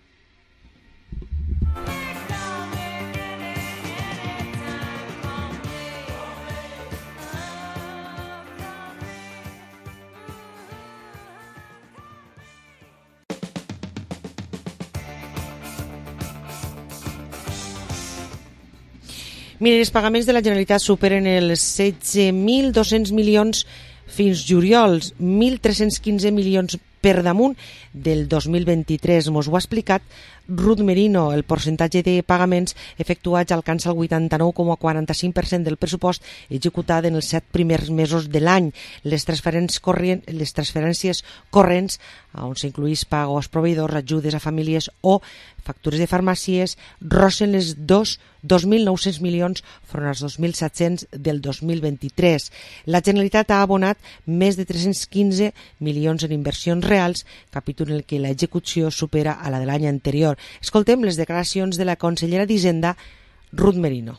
Miren, els pagaments de la Generalitat superen els setze mil dos-cents milions fins juliol, mil tres-cents quinze milions per damunt del dos mil vint-i-tres. Mos ho ha explicat Ruth Merino. El percentatge de pagaments efectuats alcança el vuitanta-nou coma quaranta-cinc per cent del pressupost executat en els set primers mesos de l'any. Les transferències corrents, les transferències corrents, on s'incluïs pago als proveïdors, ajudes a famílies o factures de farmàcies, rossen les dos mil nou-cents milions front als dos mil set-cents del dos mil vint-i-tres. La Generalitat ha abonat més de tres-cents quinze milions en inversions reals, capítol en el que l'execució supera a la de l'any anterior. Escoltem les declaracions de la consellera d'Hisenda, Ruth Merino.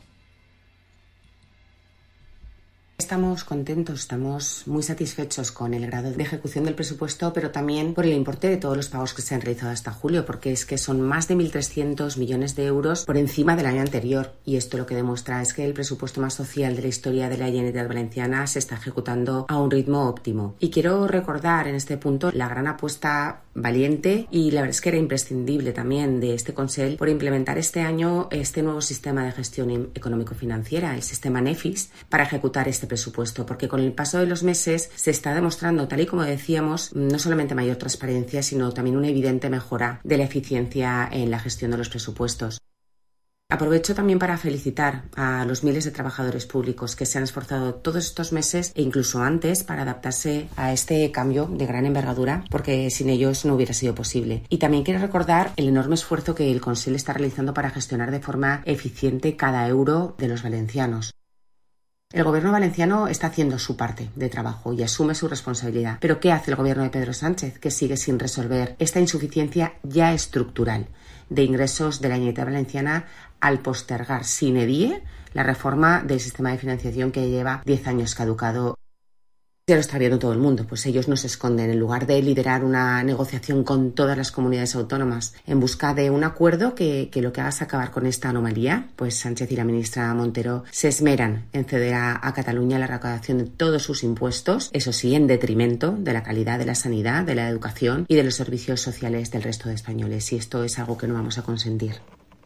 Estamos contentos, estamos muy satisfechos con el grado de ejecución del presupuesto, pero también por el importe de todos los pagos que se han realizado hasta julio, porque es que son más de mil trescientos millones de euros por encima del año anterior. Y esto lo que demuestra es que el presupuesto más social de la historia de la Generalitat Valenciana se está ejecutando a un ritmo óptimo. Y quiero recordar en este punto la gran apuesta valiente y la verdad es que era imprescindible también de este Consell por implementar este año este nuevo sistema de gestión económico-financiera, el sistema NEFIS, para ejecutar este presupuesto, porque con el paso de los meses se está demostrando, tal y como decíamos, no solamente mayor transparencia, sino también una evidente mejora de la eficiencia en la gestión de los presupuestos. Aprovecho también para felicitar a los miles de trabajadores públicos que se han esforzado todos estos meses e incluso antes para adaptarse a este cambio de gran envergadura, porque sin ellos no hubiera sido posible. Y también quiero recordar el enorme esfuerzo que el Consell está realizando para gestionar de forma eficiente cada euro de los valencianos. El gobierno valenciano está haciendo su parte de trabajo y asume su responsabilidad. Pero ¿qué hace el gobierno de Pedro Sánchez, que sigue sin resolver esta insuficiencia ya estructural de ingresos de la Generalitat Valenciana al postergar sine die la reforma del sistema de financiación que lleva diez años caducado? Ya lo está viendo todo el mundo, pues ellos no se esconden. En lugar de liderar una negociación con todas las comunidades autónomas en busca de un acuerdo que, que lo que haga es acabar con esta anomalía, pues Sánchez y la ministra Montero se esmeran en ceder a, a Cataluña la recaudación de todos sus impuestos, eso sí, en detrimento de la calidad de la sanidad, de la educación y de los servicios sociales del resto de españoles. Y esto es algo que no vamos a consentir.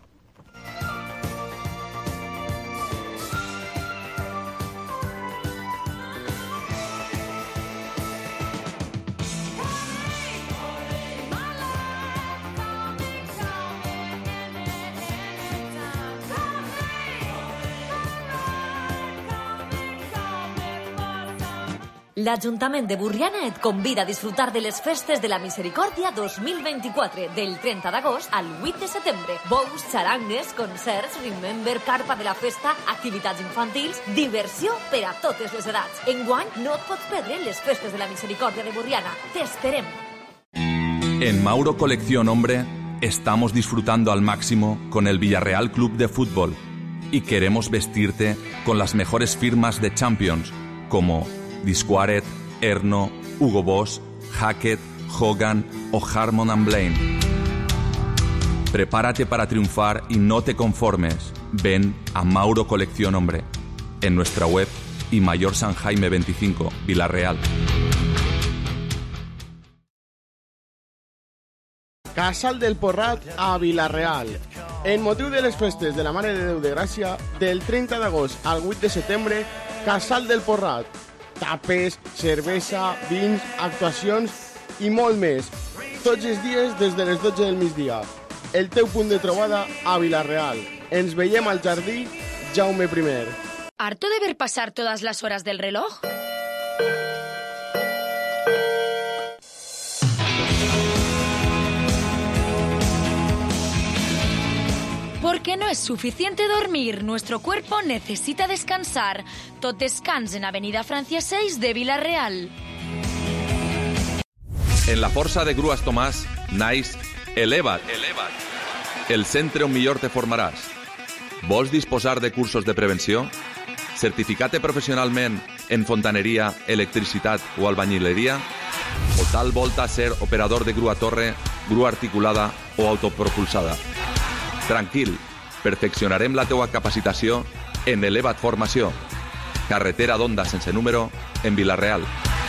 L'Ajuntament de Borriana et convida a disfrutar de les Festes de la Misericòrdia dos mil vint-i-quatre, del trenta d'agost al vuit de setembre. Bous, xarangues, concerts, remember, carpa de la festa, activitats infantils, diversió per a totes les edats. Enguany no et pots perdre les Festes de la Misericòrdia de Borriana. T'esperem! En Mauro Colección Hombre estamos disfrutando al máximo con el Villarreal Club de Fútbol y queremos vestirte con las mejores firmas de Champions como Disquaret, Erno, Hugo Boss, Hackett, Hogan o Harmon and Blaine. Prepárate para triunfar y no te conformes. Ven a Mauro Colección Hombre en nuestra web y Mayor San Jaime veinticinco, Villarreal. Casal del Porrat a Vila-real. En motiu de les festes de la Mare de Déu de Gràcia, del trenta d'agost al vuit de setembre, Casal del Porrat. Tapes, cervesa, vins, actuacions i molt més. Tots els dies des de les dotze del migdia. El teu punt de trobada a Vila-real. Ens veiem al jardí Jaume primer. ¿Harto de ver pasar todas las horas del reloj? Porque no es suficiente dormir, nuestro cuerpo necesita descansar. Tot descans en Avenida Francia seis de Vila-real. En la Força de Grues Tomàs, naix Eleva't, Eleva't, el centre on millor te formaràs. Vols disposar de cursos de prevenció? Certificat-te professionalment en fontaneria, electricitat o albañileria? O tal volta ser operador de grua torre, grua articulada o autopropulsada? Tranquil, perfeccionarem la teua capacitació en Eleva't Formació. Carretera d'Onda sense número, en Vila-real.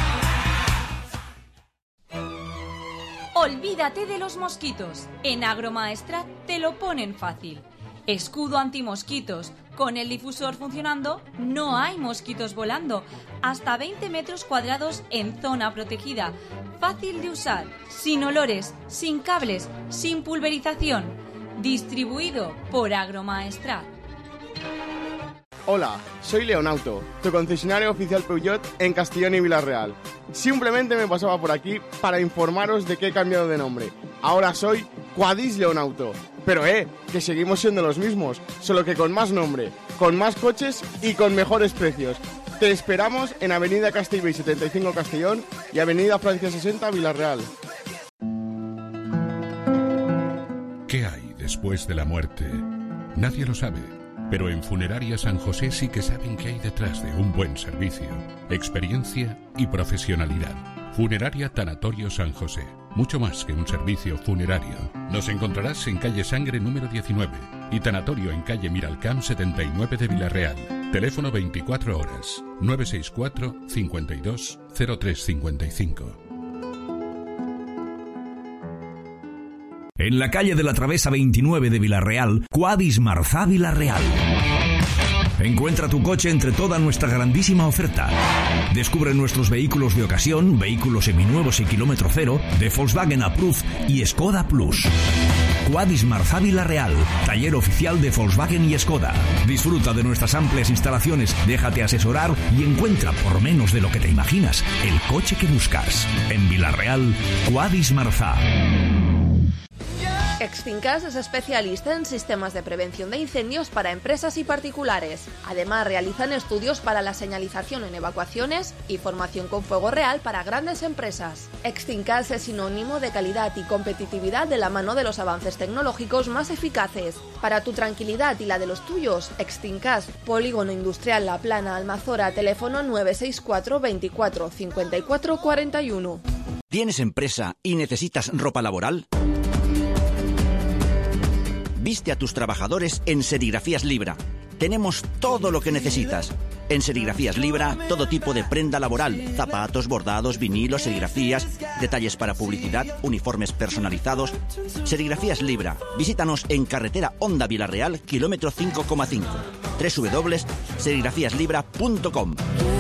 Olvídate de los mosquitos. En Agromaestrat te lo ponen fácil. Escudo antimosquitos. Con el difusor funcionando, no hay mosquitos volando. Hasta veinte metros cuadrados en zona protegida. Fácil de usar, sin olores, sin cables, sin pulverización. Distribuido por Agromaestrat. Hola, soy Leonauto, tu concesionario oficial Peugeot en Castellón y Vila-real. Simplemente me pasaba por aquí para informaros de que he cambiado de nombre. Ahora soy Quadis Leonauto. Pero eh, que seguimos siendo los mismos, solo que con más nombre, con más coches y con mejores precios. Te esperamos en Avenida Castellbell setenta y cinco Castellón y Avenida Francia sesenta Vila-real. ¿Qué hay después de la muerte? Nadie lo sabe, pero en Funeraria San José sí que saben qué hay detrás de un buen servicio, experiencia y profesionalidad. Funeraria Tanatorio San José, mucho más que un servicio funerario. Nos encontrarás en calle Sangre número diecinueve y Tanatorio en calle Miralcamp setenta y nueve de Vila-real. Teléfono veinticuatro horas, nueve seis cuatro, cincuenta y dos, cero tres cincuenta y cinco. En la calle de la Travesa veintinueve de Vila-real, Quadis Marzà Vila-real. Encuentra tu coche entre toda nuestra grandísima oferta. Descubre nuestros vehículos de ocasión, vehículos seminuevos y kilómetro cero, de Volkswagen Approved y Skoda Plus. Quadis Marzá Vila-real, taller oficial de Volkswagen y Skoda. Disfruta de nuestras amplias instalaciones, déjate asesorar y encuentra, por menos de lo que te imaginas, el coche que buscas. En Vila-real, Quadis Marzá. Extincas es especialista en sistemas de prevención de incendios para empresas y particulares. Además, realizan estudios para la señalización en evacuaciones y formación con fuego real para grandes empresas. Extincas es sinónimo de calidad y competitividad de la mano de los avances tecnológicos más eficaces. Para tu tranquilidad y la de los tuyos, Extincas, Polígono Industrial La Plana, Almazora, teléfono nueve seis cuatro veinticuatro cincuenta y cuatro cuarenta y uno. ¿Tienes empresa y necesitas ropa laboral? Viste a tus trabajadores en Serigrafías Libra. Tenemos todo lo que necesitas. En Serigrafías Libra, todo tipo de prenda laboral, zapatos, bordados, vinilos, serigrafías, detalles para publicidad, uniformes personalizados. Serigrafías Libra. Visítanos en carretera Honda Vila-real, kilómetro cinco coma cinco. doble u doble u doble u punto serigrafías libra punto com.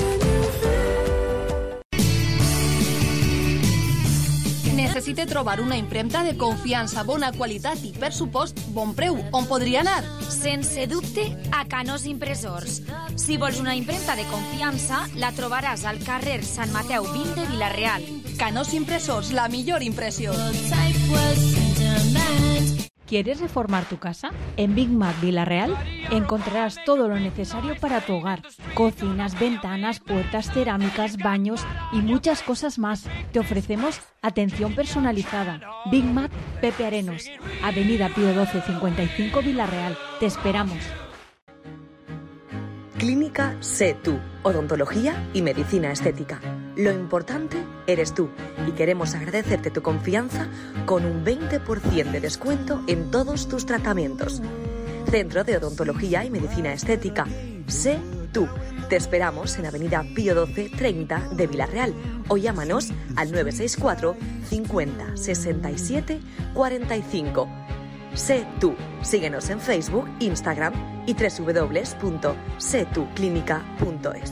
Necessite trobar una impremta de confiança, bona qualitat i, per supost, bon preu. On podria anar? Sense dubte, a Canós Impressors. Si vols una impremta de confiança, la trobaràs al carrer Sant Mateu vint de Vila-real. Canós Impressors, la millor impressió. ¿Quieres reformar tu casa? En Big Mac Vila-real encontrarás todo lo necesario para tu hogar. Cocinas, ventanas, puertas, cerámicas, baños y muchas cosas más. Te ofrecemos atención personalizada. Big Mac Pepe Arenos, Avenida Pío doce cincuenta y cinco Vila-real. Te esperamos. Clínica Sé Tú, odontología y medicina estética. Lo importante eres tú y queremos agradecerte tu confianza con un veinte por ciento de descuento en todos tus tratamientos. Centro de Odontología y Medicina Estética. Sé Tú. Te esperamos en Avenida Pío doce treinta de Vila-real o llámanos al nueve seis cuatro cincuenta sesenta y siete cuarenta y cinco. Sé Tú. Síguenos en Facebook, Instagram y doble u doble u doble u punto sé tú clínica punto es.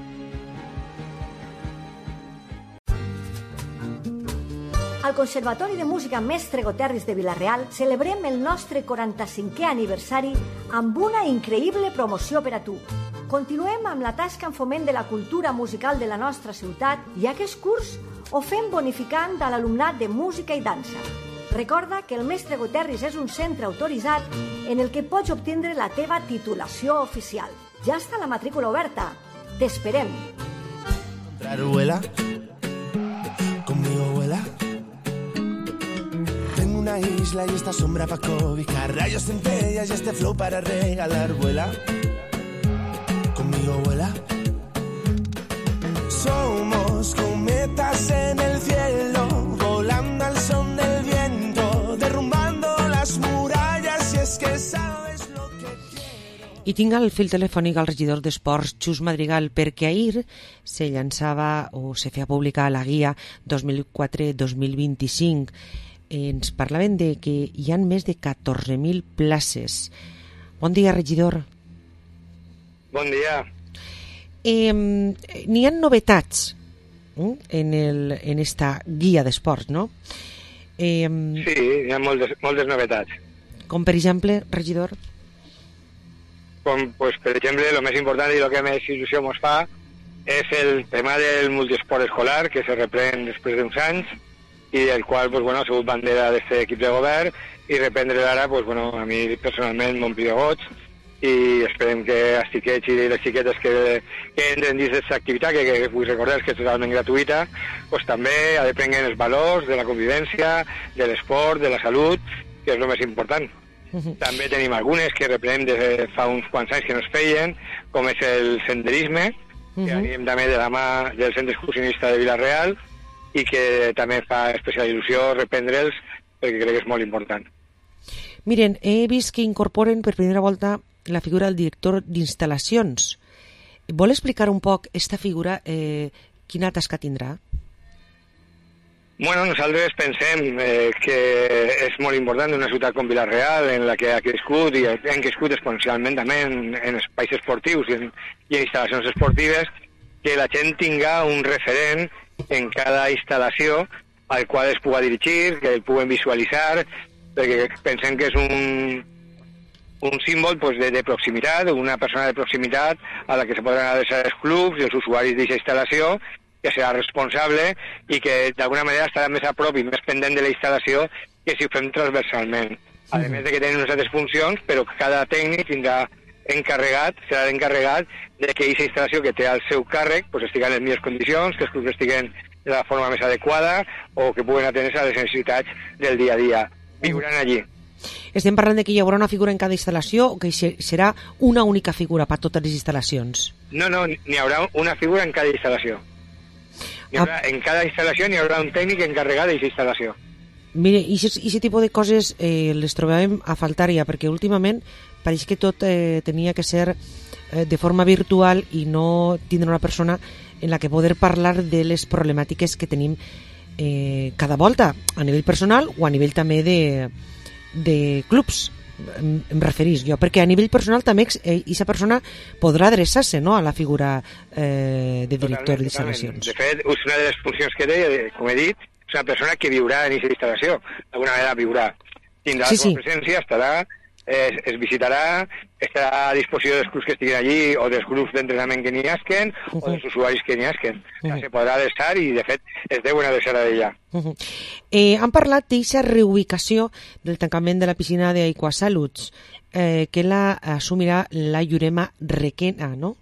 Al Conservatori de Música Mestre Goterris de Vila-real celebrem el nostre quaranta-cinquè aniversari amb una increïble promoció per a tu. Continuem amb la tasca en foment de la cultura musical de la nostra ciutat i aquest curs ho fem bonificant a l'alumnat de música i dansa. Recorda que el Mestre Goterris és un centre autoritzat en el que pots obtindre la teva titulació oficial. Ja està la matrícula oberta. T'esperem. Vuela, conmigo vuela. Tengo una isla y esta sombra para cobijar, rayos, centellas y este flow para regalar. Vuela, conmigo vuela. Somos cometas en el cielo, volando al son del viento, derrumbando las murallas, y es que sabes lo que quiero. I tinc al fil telefònic al regidor d'Esports, Xus Madrigal, perquè ahir se llançava o se feia pública la guia dos mil quatre dos mil vint-i-cinc. Ens parlaven de que hi ha més de catorze mil places. Bon dia, regidor. Bon dia. Eh, n'hi ha novetats eh, en, el, en esta guia d'esports, no? Eh, sí, hi ha moltes, moltes novetats. Com, per exemple, regidor? Com, pues, per exemple, el més important i el que més il·lusió ens fa és el tema del multiesport escolar, que se reprèn després d'uns anys i el qual pues, bueno, ha sigut bandera d'aquest equip de govern, i reprendre ara, pues, bueno, a mi personalment m'ompli de goig, i esperem que els xiquets i les xiquetes que, que entren dins d'aquesta activitat, que, que vull recordar que és totalment gratuïta, pues, també aprenguen els valors de la convivència, de l'esport, de la salut, que és el més important. Uh-huh. També tenim algunes que reprenem des de fa uns quants anys que no es feien, com és el senderisme, uh-huh. que anem també de la mà del Centre Excursionista de Vila-real, i que també fa especial il·lusió reprendre'ls, perquè crec que és molt important. Miren, he vist que incorporen per primera volta la figura del director d'instal·lacions. Vol explicar un poc esta figura, eh, quina tasca tindrà? Bueno, nosaltres pensem eh, que és molt important una ciutat com Vila-real, en la que ha crescut i han crescut exponencialment també en, en espais esportius i en, i en instal·lacions esportives, que la gent tinga un referent en cada instal·lació al qual es pugui dirigir, que el puguen visualitzar perquè pensem que és un, un símbol pues, de, de proximitat, una persona de proximitat a la que se podran adreçar els clubs i els usuaris d'aquesta instal·lació, que serà responsable i que d'alguna manera estarà més a prop i més pendent de la instal·lació que si ho fem transversalment. A més de que tenen unes altres funcions, però cada tècnic tindrà encarregat, serà l'encarregat de que aquesta instal·lació que té al seu càrrec pues, estigui en les millors condicions, que els clubs estiguen de la forma més adequada o que puguen atendre a les necessitats del dia a dia. Viuran allí. Estem parlant de que hi haurà una figura en cada instal·lació o que serà una única figura per totes les instal·lacions? No, no, n'hi haurà una figura en cada instal·lació. Hi haurà, en cada instal·lació n'hi haurà un tècnic encarregat d'aquesta instal·lació. Mire, i aquest tipus de coses eh, les trobàvem a faltar ja, perquè últimament pareix que tot eh, tenia que ser eh, de forma virtual i no tindre una persona en la que poder parlar de les problemàtiques que tenim eh, cada volta, a nivell personal o a nivell també de, de clubs, em, em referís jo, perquè a nivell personal també aquesta eh, persona podrà adreçar-se, no?, a la figura eh, de director d'instal·lacions. De fet, és una de les funcions que té, com he dit, és una persona que viurà en aquesta instal·lació, d'alguna manera viurà. Tindrà sí, la seva sí. presència, estarà, es, es visitarà, estarà a disposició dels clubs que estiguin allí o dels grups d'entrenament que n'hi hasquen uh -huh. o dels usuaris que n'hi hasquen. Uh -huh. Se podrà adreçar i, de fet, es deuen adreçar a ella. Uh -huh. eh, han parlat d'aquesta reubicació del tancament de la piscina d'Aquasaluts, eh, que la assumirà la Llurema Requena, no?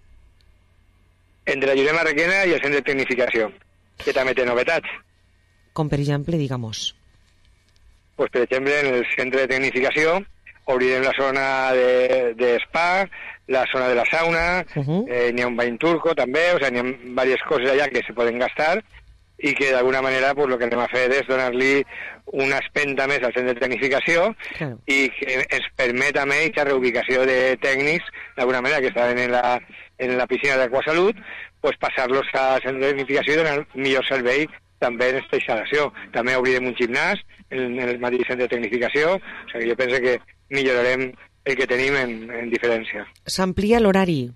Entre la Llurema Requena i el centre de tecnificació, que també té novetats. Com per exemple, digamos? Pues, per exemple, en el centre de tecnificació obrirem la zona de, de spa, la zona de la sauna, uh -huh. eh, n'hi ha un bany turco també, o sea, n'hi ha diverses coses allà que se poden gastar i que d'alguna manera pues, el que anem a fer és donar-li una espenta més al centre de tecnificació claro. i que ens permet també aquesta reubicació de tècnics, d'alguna manera que estaven en la, en la piscina d'Aquasalut, pues, passar-los al centre de tecnificació i donar millor servei també en aquesta instal·lació. També obrirem un gimnàs en, en el mateix centre de tecnificació, o sigui, jo penso que millorarem el que tenim en, en diferència. S'amplia l'horari?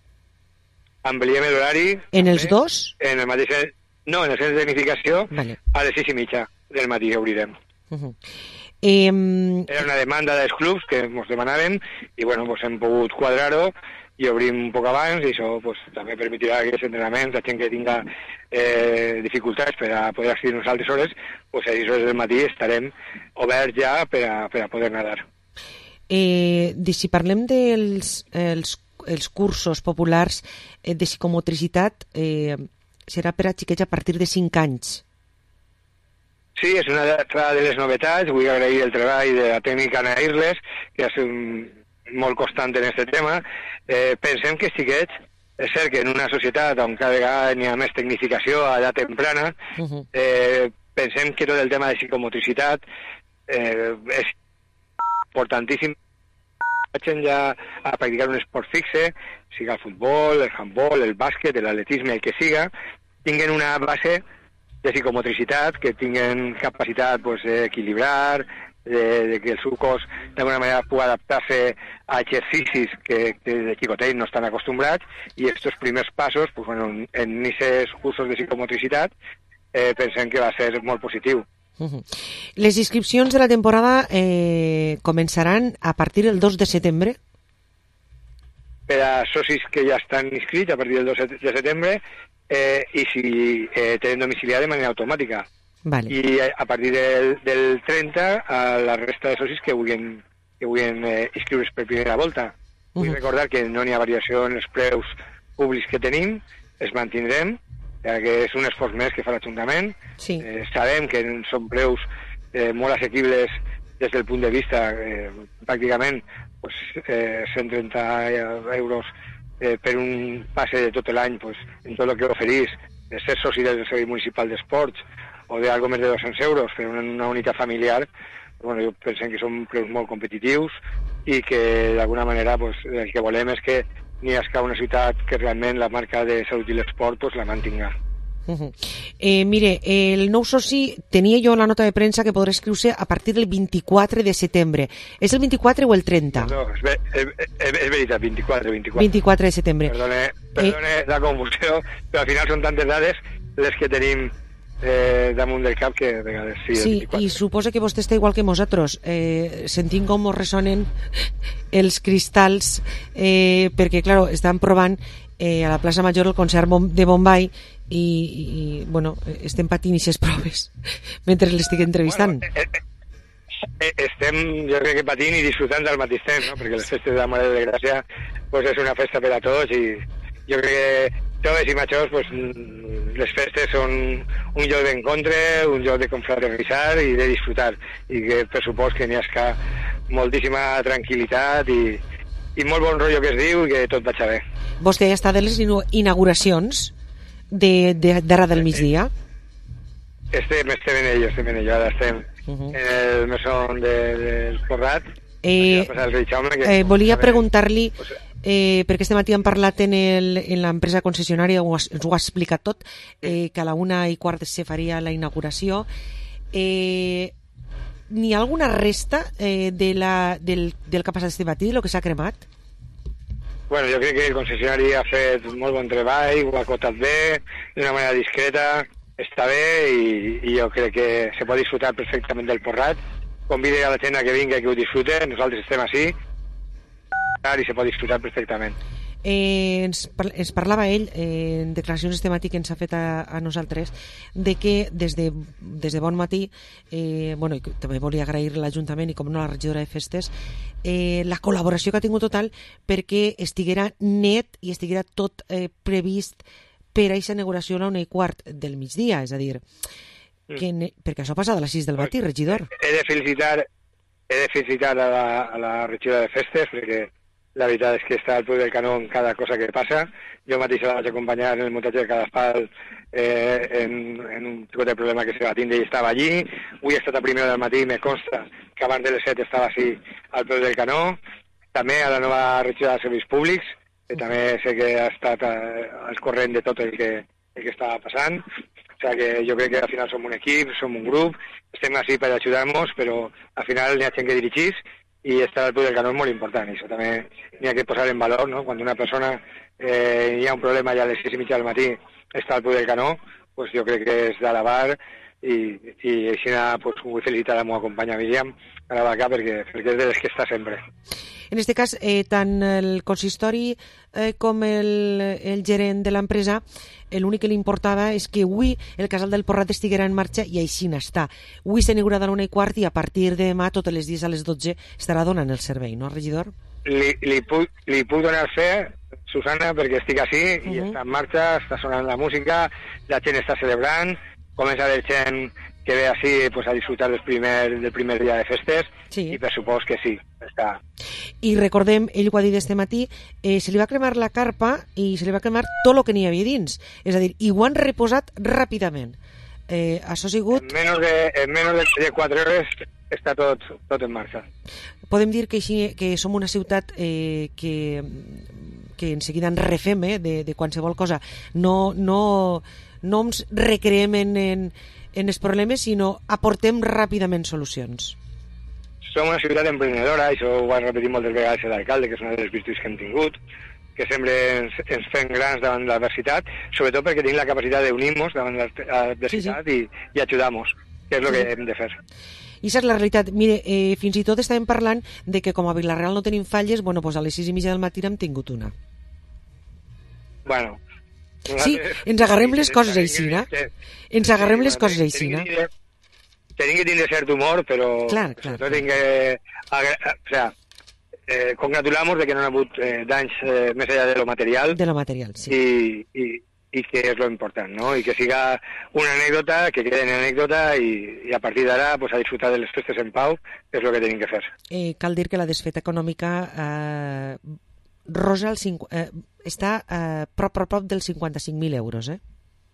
Ampliem l'horari... En els dos? En el mateix... No, en el centre de tecnificació vale. a les sis i mitja del matí obrirem. Uh -huh. eh, Era una demanda dels clubs que ens demanaven i bueno, pues hem pogut quadrar-ho i obrim un poc abans i això pues, també permetirà que aquests entrenaments, la gent que tinga eh, dificultats per a poder accedir a unes altres hores, pues, a les hores del matí estarem oberts ja per a, per a poder nedar. Eh, de, si parlem dels els, els cursos populars eh, de psicomotricitat, eh, serà per a xiquets a partir de cinc anys. Sí, és una altra de les novetats. Vull agrair el treball de la tècnica Ana Irles, que és un, molt constant en aquest tema. Eh, pensem que xiquets, és cert que en una societat on cada vegada n'hi ha més tecnificació a edat temprana, uh -huh. eh, pensem que tot el tema de psicomotricitat eh, és importantíssim. Vagin ja a practicar un esport fixe, siga el futbol, el handbol, el bàsquet, l'atletisme, el que siga, tinguen una base de psicomotricitat, que tinguen capacitat pues, d'equilibrar, de, de que el seu cos d'alguna manera pugui adaptar-se a exercicis que, que de xicotets no estan acostumbrats, i aquests primers passos pues, bueno, en aquests cursos de psicomotricitat eh, pensem que va ser molt positiu. Uh-huh. Les inscripcions de la temporada eh, començaran a partir del dos de setembre? Per a socis que ja estan inscrits a partir del dos de setembre eh, i si eh, tenen domiciliat de manera automàtica. Vale. I a partir del, del trenta a la resta de socis que vulguin, que vulguin eh, inscriure's per primera volta. Vull uh-huh. recordar que no n'hi ha variació en els preus públics que tenim, els mantindrem, ja que és un esforç més que fa l'Ajuntament. Sí. Eh, sabem que són preus eh, molt assequibles des del punt de vista eh, pràcticament pues, eh, cent trenta euros eh, per un passe de tot l'any pues, en tot el que oferís, de ser soci del Servei Municipal d'Esports o d'algo més de dos-cents euros per una, una unitat familiar. Bueno, jo pensem que són preus molt competitius i que d'alguna manera pues, el que volem és que n'hi hagi una ciutat que realment la marca de salut i l'esport pues, la mantinga. Uh-huh. eh, mire, el nou soci tenia jo la nota de premsa que podrà inscriure a partir del vint-i-quatre de setembre. És el vint-i-quatre o el trenta? No, és, ve, és, és, és veritat, vint-i-quatre, vint-i-quatre. vint-i-quatre de setembre. Perdone, perdone eh... la confusió, però al final són tantes dades les que tenim eh, damunt del cap que a vegades sí. Sí, i suposa que vostè està igual que nosaltres, eh, sentint com ressonen els cristalls, eh, perquè, clar, estan provant eh, a la plaça Major el concert de Bombay i, i bueno, estem patint aquestes proves mentre l'estic entrevistant. Bueno, eh, eh, estem, jo crec que patint i disfrutant del mateix temps, no? Perquè les festes de la Mare de Gràcia pues, és una festa per a tots i jo crec que joves i majors, pues, les festes són un lloc d'encontre, un lloc de confraternitzar i de disfrutar. I que, per supost, que n'hi ha moltíssima tranquil·litat i, i molt bon rotllo que es diu i que tot vaig bé. Vostè ja està de les inauguracions de, de, d'ara del migdia? Estem, estem en ello, estem en ello. Ara estem uh -huh. en el mesón de, del Porrat. Eh, eh, volia preguntar-li... Pues, Eh, perquè este matí hem parlat en, el, en l'empresa concessionària, ens ho ha explicat tot, eh, que a la una i quart se faria la inauguració. Eh, n'hi ha alguna resta eh, de la, del, del que ha passat este matí, del que s'ha cremat? Bueno, jo crec que el concessionari ha fet molt bon treball, ho ha acotat bé, d'una manera discreta, està bé i, i jo crec que se pot disfrutar perfectament del Porrat. Convide a la gent a que vingui, que ho disfrute, nosaltres estem així, i se pot disfrutar perfectament. Eh, ens, ens parlava ell eh, en declaracions este matí que ens ha fet a, a nosaltres de que des de, des de bon matí eh, bueno, i també volia agrair l'Ajuntament i com no la regidora de festes eh, la col·laboració que ha tingut total perquè estiguera net i estiguera tot eh, previst per a aquesta inauguració a la una i quart del migdia, és a dir que ne, perquè això passa a les sis del matí, regidor. He de felicitar he de felicitar a la, a la regidora de festes perquè la veritat és que està al peu del canó en cada cosa que passa. Jo mateix la vaig acompanyar en el muntatge de cada espal eh, en, en un tipus de problema que se va tindre i estava allí. Avui he estat a primera del matí i me consta que abans de les set estava així al peu del canó. També a la nova regidora de serveis públics, que també sé que ha estat eh, al corrent de tot el que, el que estava passant. O sigui que jo crec que al final som un equip, som un grup, estem així per ajudar-nos, però al final n'hi ha gent que dirigís i estar al peu del canó és molt important, i això també n'hi ha que posar en valor, no? Quan una persona eh, hi ha un problema ja a les sis i mitja del matí està al peu del canó, pues jo crec que és d'alabar i, i així pues, vull felicitar la meva companya Míriam a la vaca perquè, perquè és de les que està sempre. En aquest cas, eh, tant el consistori eh, com el, el gerent de l'empresa, l'únic que li importava és que avui el casal del Porrat estiguera en marxa i així n'està. Avui s'inaugura a la una i quart i a partir de demà, tots els dies a les dotze, estarà donant el servei, no, regidor? Li, li, puc, li puc donar fe, Susana, perquè estic així uh -huh. i està en marxa, està sonant la música, la gent està celebrant, comença a haver gent que ve així pues, a disfrutar del primer, del primer dia de festes sí. I per supòs que sí, està. I recordem, ell ho ha dit este matí, eh, se li va cremar la carpa i se li va cremar tot el que n'hi havia dins, és a dir, i ho han reposat ràpidament. Eh, això ha sigut... En menys de, en menys de quatre hores està tot, tot en marxa. Podem dir que, així, que som una ciutat eh, que, que en seguida ens refem eh, de, de qualsevol cosa. No, no, no ens recreem en, en, en els problemes, sinó aportem ràpidament solucions. Som una ciutat emprenedora, i això ho ha repetit moltes vegades l'alcalde, que és una de les virtuts que hem tingut, que sempre ens, ens fem grans davant de l'adversitat, sobretot perquè tenim la capacitat d'unir-nos davant de l'adversitat sí, sí. i, i ajudar-nos, que és el sí. que hem de fer. I aquesta és la realitat. Mire, eh, fins i tot estàvem parlant de que com a Vila-real no tenim falles, bueno, pues a les sis i mitja del matí n'hem tingut una. Bueno... Sí, ens agarrem les coses així, no? Ens agarrem les coses així, no? Tenim que tindre cert humor, però... Clar, clar. Tenim que... O sea, eh, congratular-nos de que no hi ha hagut eh, danys eh, més enllà de lo material. De lo material, sí. I, i, i que és lo important, no? I que siga una anècdota, que quede en anècdota i, i a partir d'ara pues, a disfrutar de les festes en pau, és el que tenim que fer. Eh, cal dir que la desfeta econòmica eh, rosa el cinc, eh, està eh, prop, prop, prop dels cinquanta-cinc mil euros, eh?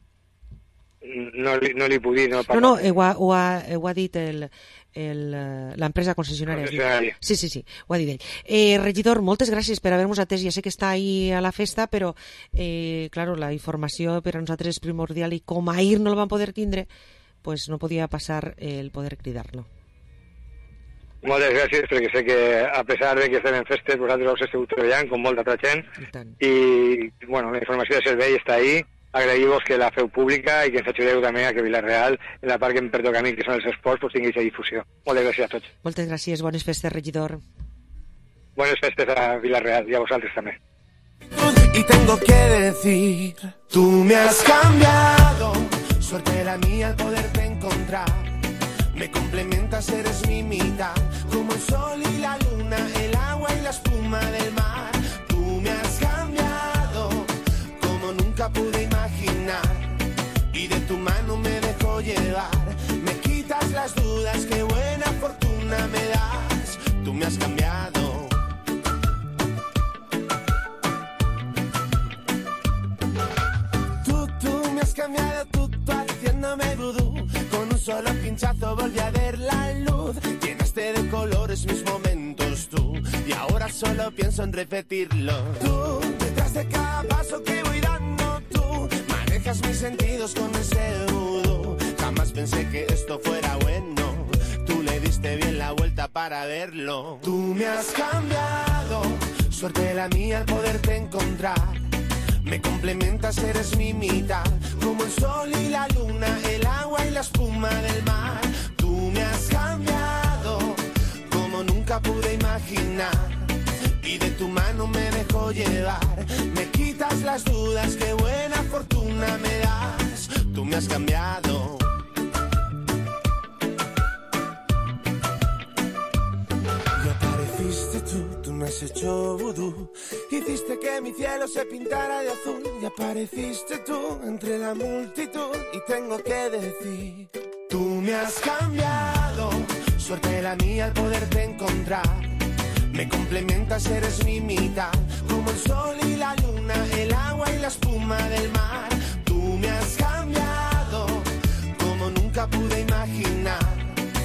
No li, no li puc dir... No, no, no ho, ha, ho, ha, ho ha dit l'empresa concessionària. concessionària. Sí, sí, sí, ho ha dit ell. Eh, regidor, moltes gràcies per haver-nos atès. Ja sé que està ahí a la festa, però eh, claro, la informació per a nosaltres és primordial i com ahir no el van poder tindre, pues no podia passar el poder cridar-lo. Moltes gràcies, perquè sé que a pesar de que estem en festes, vosaltres heu estat treballant com molta altra gent i, bueno, la informació de servei està ahí agrair-vos que la feu pública i que ens ajudeu també a que Vila-real, en la part que em pertoca a mi, que són els esports, pues, tingui aquesta difusió. Moltes gràcies a tots. Moltes gràcies, bones festes, regidor. Buenas festes a Vila-real y a vosotros también. Y tengo que decir, tú me has cambiado, suerte la mía al poderte encontrar. Me complementas, eres mi mitad, como el sol y la luna, el agua y la espuma del mar. Tú me has cambiado, como nunca pude imaginar, y de tu mano me dejo llevar. Me quitas las dudas, qué buena fortuna me das. Tú me has cambiado. Cambiado tú, tú haciéndome vudú. Con un solo pinchazo volví a ver la luz. Llenaste de colores mis momentos tú, y ahora solo pienso en repetirlo. Tú, detrás de cada paso que voy dando tú, manejas mis sentidos con ese vudú. Jamás pensé que esto fuera bueno, tú le diste bien la vuelta para verlo. Tú me has cambiado, suerte la mía al poderte encontrar. Me complementas, eres mi mitad, como el sol y la luna, el agua y la espuma del mar. Tú me has cambiado, como nunca pude imaginar, y de tu mano me dejo llevar. Me quitas las dudas, qué buena fortuna me das. Tú me has cambiado. Y apareciste tú, tú me has hecho vudú. Hiciste que mi cielo se pintara de azul, y apareciste tú entre la multitud. Y tengo que decir, tú me has cambiado, suerte la mía al poderte encontrar. Me complementas, eres mi mitad, como el sol y la luna, el agua y la espuma del mar. Tú me has cambiado, como nunca pude imaginar,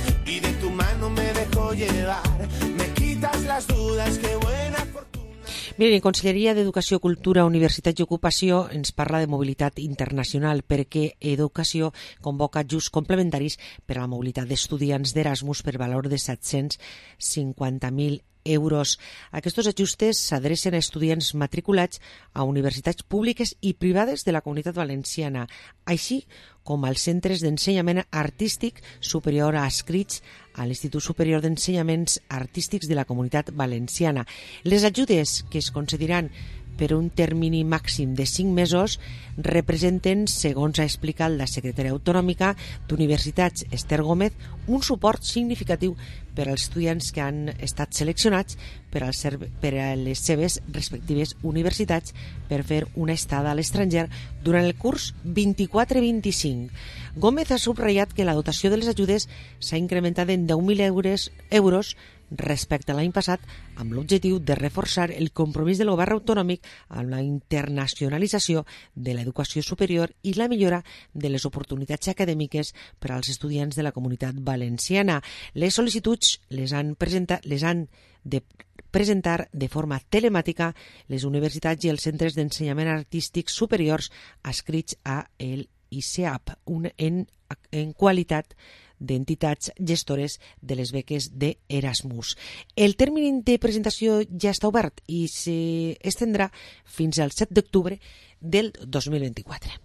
y de tu mano me dejo llevar. Me quitas las dudas, qué buena fortuna. Miren, la Conselleria d'Educació, Cultura, Universitat i Ocupació ens parla de mobilitat internacional perquè Educació convoca ajuts complementaris per a la mobilitat d'estudiants d'Erasmus per valor de set-cents cinquanta mil euros. Aquests ajustes s'adrecen a estudiants matriculats a universitats públiques i privades de la Comunitat Valenciana, així com als centres d'ensenyament artístic superior adscrits a l'Institut Superior d'Ensenyaments Artístics de la Comunitat Valenciana. Les ajudes que es concediran per un termini màxim de cinc mesos representen, segons ha explicat la secretària autonòmica d'Universitats Esther Gómez, un suport significatiu per als estudiants que han estat seleccionats per, al per a les seves respectives universitats per fer una estada a l'estranger durant el curs vint-i-quatre vint-i-cinc. Gómez ha subratllat que la dotació de les ajudes s'ha incrementat en deu mil euros, euros respecte a l'any passat, amb l'objectiu de reforçar el compromís del govern autonòmic amb la internacionalització de l'educació superior i la millora de les oportunitats acadèmiques per als estudiants de la Comunitat Valenciana. Les sol·licituds les han, presentat, les han de presentar de forma telemàtica les universitats i els centres d'ensenyament artístic superiors adscrits a el I C A P, un, en, en qualitat d'entitats gestores de les beques d'Erasmus. El termini de presentació ja està obert i s'estendrà fins al set d'octubre del dos mil vint-i-quatre.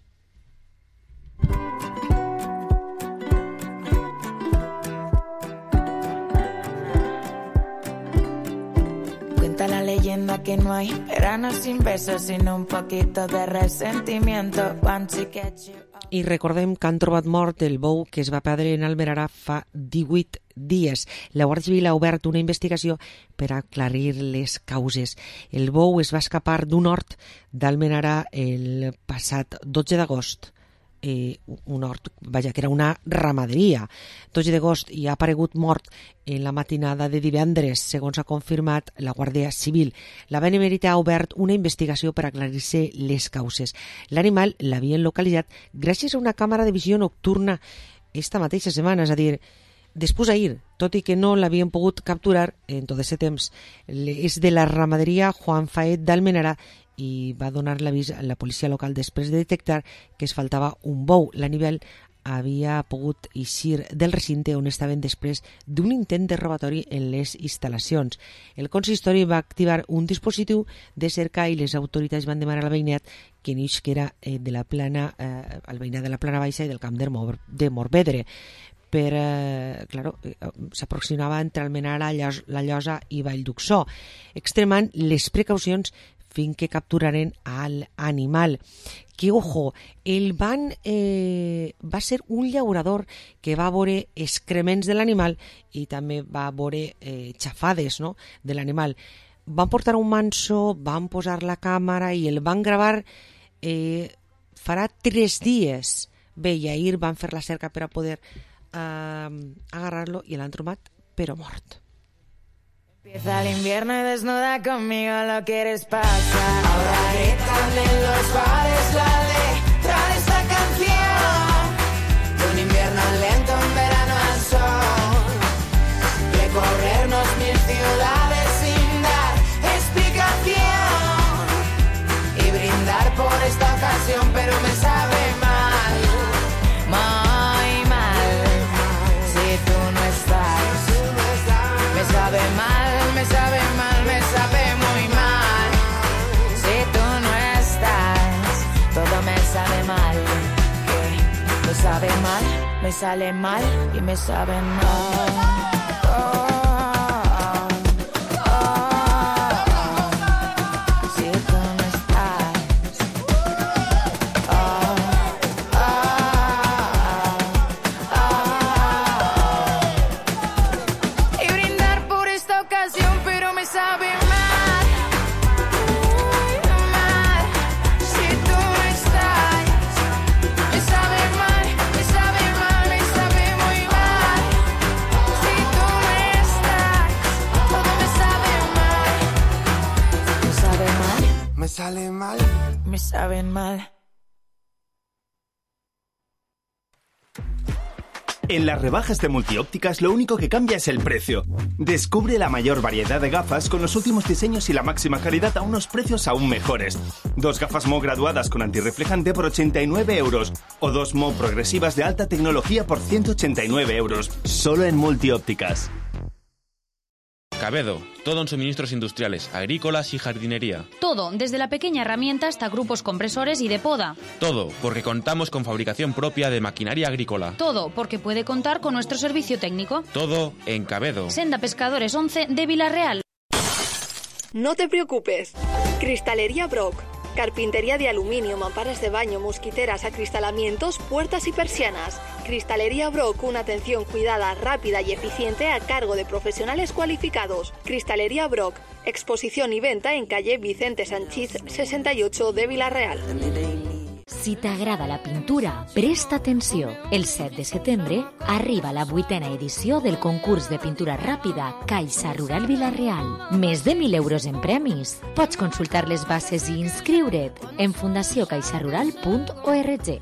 Cuenta la leyenda que no hay verano sin besos, sino un poquito de resentimiento. Once you get you... I recordem que han trobat mort el bou que es va perdre en Almenara fa divuit dies. La Guàrdia Civil ha obert una investigació per aclarir les causes. El bou es va escapar d'un hort d'Almenara el passat dotze d'agost. Eh, un hort, vaja, que era una ramaderia. dotze d'agost i ha aparegut mort en la matinada de divendres, segons ha confirmat la Guàrdia Civil. La Benemèrita ha obert una investigació per aclarir-se les causes. L'animal l'havien localitzat gràcies a una càmera de visió nocturna esta mateixa setmana, és a dir, després ahir, tot i que no l'havien pogut capturar en tot aquest temps. És de la ramaderia Juan Faet d'Almenara i va donar l'avís a la policia local després de detectar que es faltava un bou. L'animal havia pogut eixir del recinte on estaven després d'un intent de robatori en les instal·lacions. El consistori va activar un dispositiu de cerca i les autoritats van demanar al veïnat que neix que era eh, de la plana, eh, el veïnat de la plana baixa i del camp de, Mor de Morvedre. Per, eh, claro, eh, s'aproximava entre Almenara, la Llosa i Vallduxó, extremant les precaucions fins que capturaren al animal. Que, ojo, el van, eh, va ser un llaurador que va veure excrements de l'animal i també va veure eh, xafades, no?, de l'animal. Van portar un manso, van posar la càmera i el van gravar eh, farà tres dies. Bé, i ahir van fer la cerca per a poder eh, agarrar-lo i l'han trobat, però mort. Empieza el invierno y desnuda conmigo lo quieres pasar. Ahora gritan en los bares la letra de esta canción. De un invierno lento, un verano al sol. Recorrernos mil ciudades sin dar explicación. Y brindar por esta ocasión, pero me sabe mal. Muy mal. Si tú no estás, me sabe mal. Me sabe mal, me sabe muy mal. Si tú no estás, todo me sabe mal. Que me sabe mal, me sale mal y me sabe mal. Oh. Me sale mal, me saben mal. En las rebajas de Multiópticas lo único que cambia es el precio. Descubre la mayor variedad de gafas con los últimos diseños y la máxima calidad a unos precios aún mejores. Dos gafas M O graduadas con antirreflejante por ochenta y nueve euros o dos M O progresivas de alta tecnología por ciento ochenta y nueve euros. Solo en Multiópticas. Cabedo, todo en suministros industriales, agrícolas y jardinería. Todo, desde la pequeña herramienta hasta grupos compresores y de poda. Todo, porque contamos con fabricación propia de maquinaria agrícola. Todo, porque puede contar con nuestro servicio técnico. Todo en Cabedo. Senda Pescadores once de Villarreal. No te preocupes. Cristalería Brock. Carpintería de aluminio, mamparas de baño, mosquiteras, acristalamientos, puertas y persianas. Cristalería Brock, una atención cuidada, rápida y eficiente a cargo de profesionales cualificados. Cristalería Brock, exposición y venta en calle Vicente Sanchís sesenta y ocho de Villarreal. Si t'agrada la pintura, presta atenció. El set de setembre arriba la vuitena edició del concurs de pintura ràpida Caixa Rural Villarreal. Més de mil euros en premis. Pots consultar les bases i inscriure't en fundació caixa rural punt org.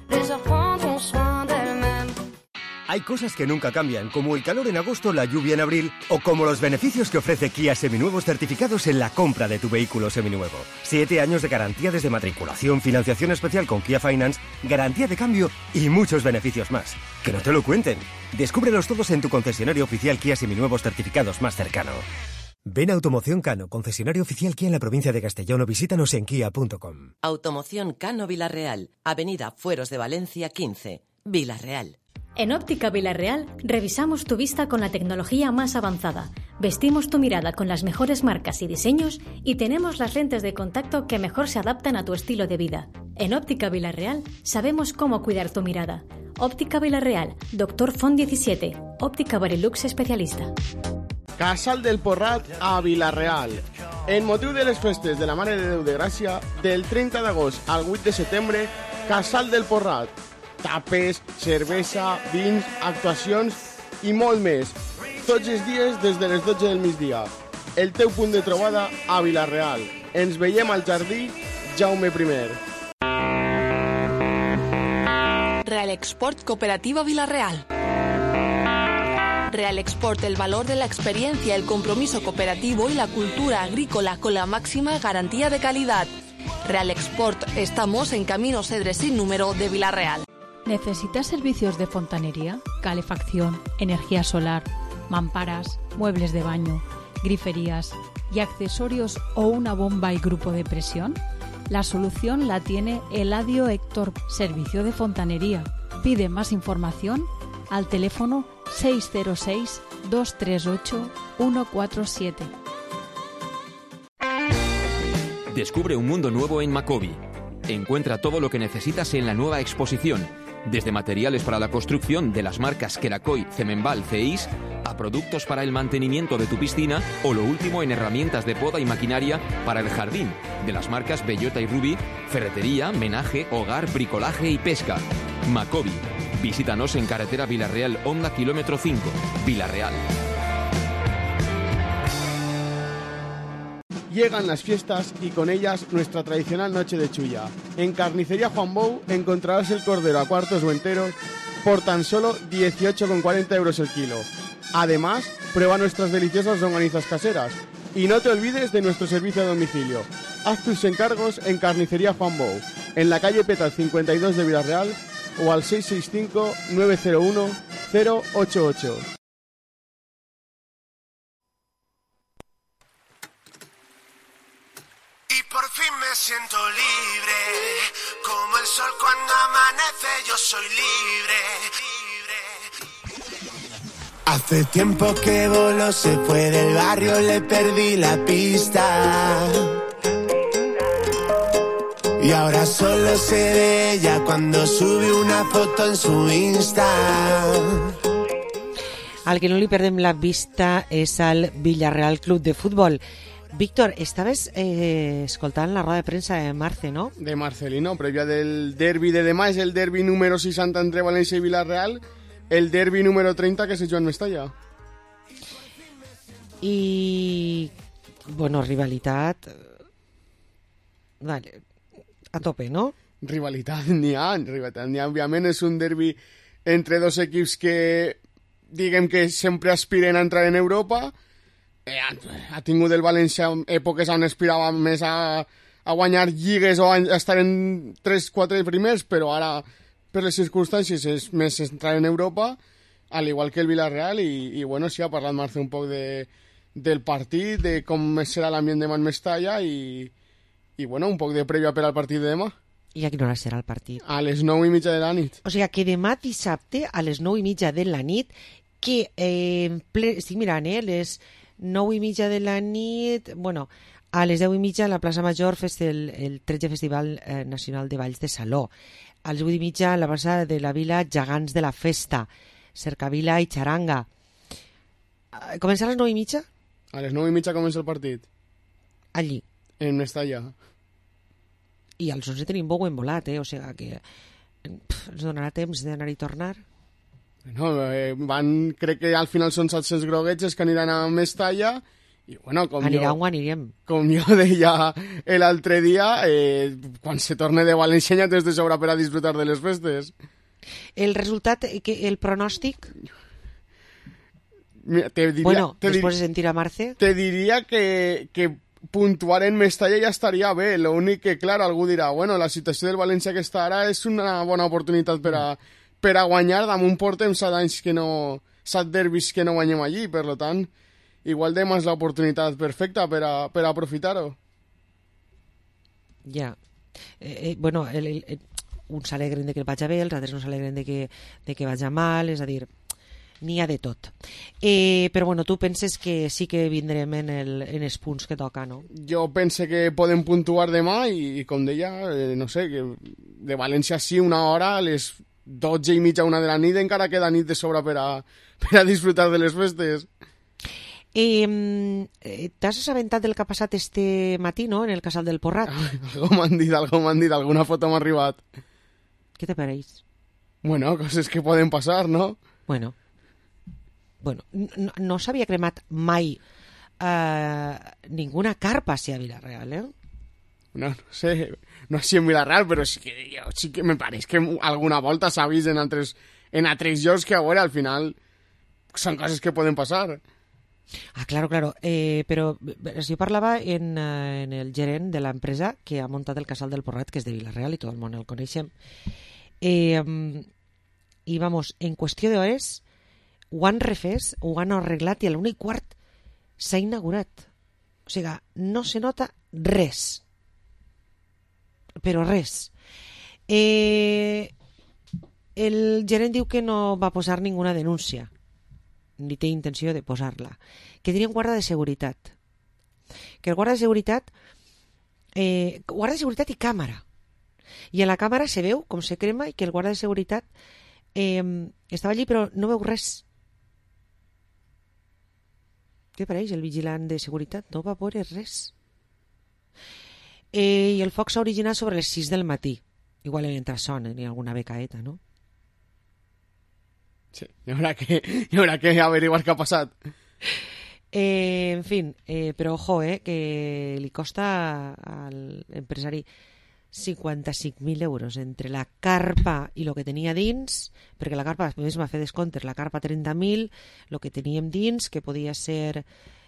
Hay cosas que nunca cambian, como el calor en agosto, la lluvia en abril, o como los beneficios que ofrece Kia Seminuevos certificados en la compra de tu vehículo seminuevo. Siete años de garantía desde matriculación, financiación especial con Kia Finance, garantía de cambio y muchos beneficios más. Que no te lo cuenten. Descúbrelos todos en tu concesionario oficial Kia Seminuevos certificados más cercano. Ven a Automoción Cano, concesionario oficial Kia en la provincia de Castellón, o visítanos en kia punto com. Automoción Cano Villarreal, Avenida Fueros de Valencia quince, Villarreal. En Óptica Villarreal revisamos tu vista con la tecnología más avanzada, vestimos tu mirada con las mejores marcas y diseños y tenemos las lentes de contacto que mejor se adaptan a tu estilo de vida. En Óptica Villarreal sabemos cómo cuidar tu mirada. Óptica Villarreal, Doctor Font diecisiete, Óptica Barilux especialista. Casal del Porrat a Villarreal. En motiu de les festes de la Mare de Déu de Gràcia, del trenta d'agost al vuit de setembre, Casal del Porrat. Tapes, cervesa, vins, actuacions i molt més. Tots els dies des de les dotze del migdia. El teu punt de trobada a Villarreal. Ens veiem al jardí Jaume primer. Real Export Cooperativa Villarreal. Real Export, el valor de la experiencia, el compromiso cooperativo y la cultura agrícola con la máxima garantía de calidad. Real Export, estamos en Camino Cedre sin número de Villarreal. ¿Necesitas servicios de fontanería, calefacción, energía solar, mamparas, muebles de baño, griferías y accesorios o una bomba y grupo de presión? La solución la tiene Eladio Héctor, Servicio de Fontanería. Pide más información al teléfono seis cero seis, dos tres ocho, uno cuatro siete. Descubre un mundo nuevo en Macobi. Encuentra todo lo que necesitas en la nueva exposición, desde materiales para la construcción de las marcas Kerakoy, Cemenbal, Ceis, a productos para el mantenimiento de tu piscina o lo último en herramientas de poda y maquinaria para el jardín, de las marcas Bellota y Ruby, ferretería, menaje, hogar, bricolaje y pesca. Macobi. Visítanos en carretera Villarreal, Honda kilómetro cinco, Villarreal. Llegan las fiestas y con ellas nuestra tradicional noche de chulla. En Carnicería Juan Bou encontrarás el cordero a cuartos o enteros por tan solo dieciocho con cuarenta euros el kilo. Además, prueba nuestras deliciosas longanizas caseras. Y no te olvides de nuestro servicio a domicilio. Haz tus encargos en Carnicería Juan Bou, en la calle Petal cincuenta y dos de Villarreal o al seis seis cinco, nueve cero uno, cero ocho ocho. Por fin me siento libre, como el sol cuando amanece, yo soy libre, libre. Hace tiempo que voló, se fue del barrio, le perdí la pista. Y ahora solo sé de ella cuando sube una foto en su Insta. Al que no li perdem la vista és el Villarreal Club de Futbol. Víctor, estaves eh, escoltant la roda de premsa de Marce, ¿no? De Marcelino, previa del derbi de demà, és el derbi número seixanta entre València i Villarreal, el derbi número treinta que és el Joan Mestalla. I, bueno, rivalitat... Vale, a tope, ¿no? Rivalitat n'hi ha, rivalitat n'hi ha. Òbviament és un derbi entre dos equips que, diguem que sempre aspiren a entrar en Europa. Ha tingut el València èpoques on aspirava més a, a guanyar lligues o a estar en tres quatre primers, però ara per les circumstàncies és més entrar en Europa, al igual que el Villarreal, i, i bueno, sí, ha parlat Marce un poc de, del partit, de com serà l'ambient demà en Mestalla i, i bueno, un poc de prèvia per al partit de demà. I a quina hora serà el partit? A les nou i mitja de la nit. O sigui que demà dissabte a les nou i mitja de la nit, que eh, ple... estic mirant, eh, les nou i mitja de la nit, bueno, a les deu i mitja a la plaça Major fes el, el tretze Festival eh, Nacional de Balls de Saló. A les vuit i mitja a la plaça de la Vila Gegants de la Festa, Cercavila i Xaranga. Comença a les nou i mitja? A les nou i mitja comença el partit. Allí? En Mestalla. I als onze tenim bou en volat, eh? O sigui que pff, ens donarà temps d'anar i tornar. No, eh, van, crec que al final són set-cents groguets que aniran a Mestalla i bueno, com Anirà jo, on anirem. Com jo deia l'altre dia, eh, quan se torne de València ja tens de sobra per a disfrutar de les festes. El resultat, que, el pronòstic? Mira, te diria, bueno, te després de sentir a Marce. Te diria que, que puntuar en Mestalla ja estaria bé, l'únic que, clar, algú dirà, bueno, la situació del València que està ara és una bona oportunitat per a per a guanyar. Damunt portem set anys que no... set derbis que no guanyem allí, per tant, igual demà és l'oportunitat perfecta per a, per a aprofitar-ho. Ja. Eh, eh, bueno, el, el, el, uns s'alegren de que vaig bé, els altres no s'alegren de que, de que vaig mal, és a dir, n'hi ha de tot. Eh, però bueno, tu penses que sí que vindrem en, el, en els punts que toca, no? Jo pense que podem puntuar demà i, i com deia, eh, no sé, que de València sí, una hora, a les dotze i mitja, una de la nit, encara queda nit de sobra per a, per a disfrutar de les festes. Eh, T'has assabentat del que ha passat este matí, no?, en el Casal del Porrat? Algú m'han dit, algú m'han dit, alguna foto m'ha arribat. Què te pareix? Bueno, coses que poden passar, no? Bueno, bueno no, no s'havia cremat mai eh, ninguna carpa hacia Villarreal, eh? No, no sé, no així en Villarreal, però sí que, jo, sí que me pareix que alguna volta s'ha vist en altres, en altres llocs que, a veure, al final són coses que poden passar. Ah, claro, claro, eh, però jo parlava en, eh, en el gerent de l'empresa que ha muntat el Casal del Porrat, que és de Villarreal i tot el món el coneixem. Eh, i, vamos, en qüestió d'hores ho han refès, ho han arreglat i a l'una i quart s'ha inaugurat. O sigui, no se nota res. Però res. Eh, el gerent diu que no va posar ninguna denúncia, ni té intenció de posar-la, que tenia un guarda de seguretat, que el guarda de seguretat eh, guarda de seguretat i càmera, i en la càmera se veu com se crema i que el guarda de seguretat eh, estava allí però no veu res. Què pareix? El vigilant de seguretat no va veure res. Eh, I el foc s'ha originat sobre les sis del matí. Igual en entresson, ni alguna becaeta, no? Sí, hi haurà que, hi haurà que averiguar què ha passat. Eh, en fin, eh, però ojo, eh, que li costa al empresari cinquanta-cinc mil euros entre la carpa i el que tenia dins, perquè la carpa més m'ha fet descomptes, la carpa trenta mil, el que teníem dins, que podia ser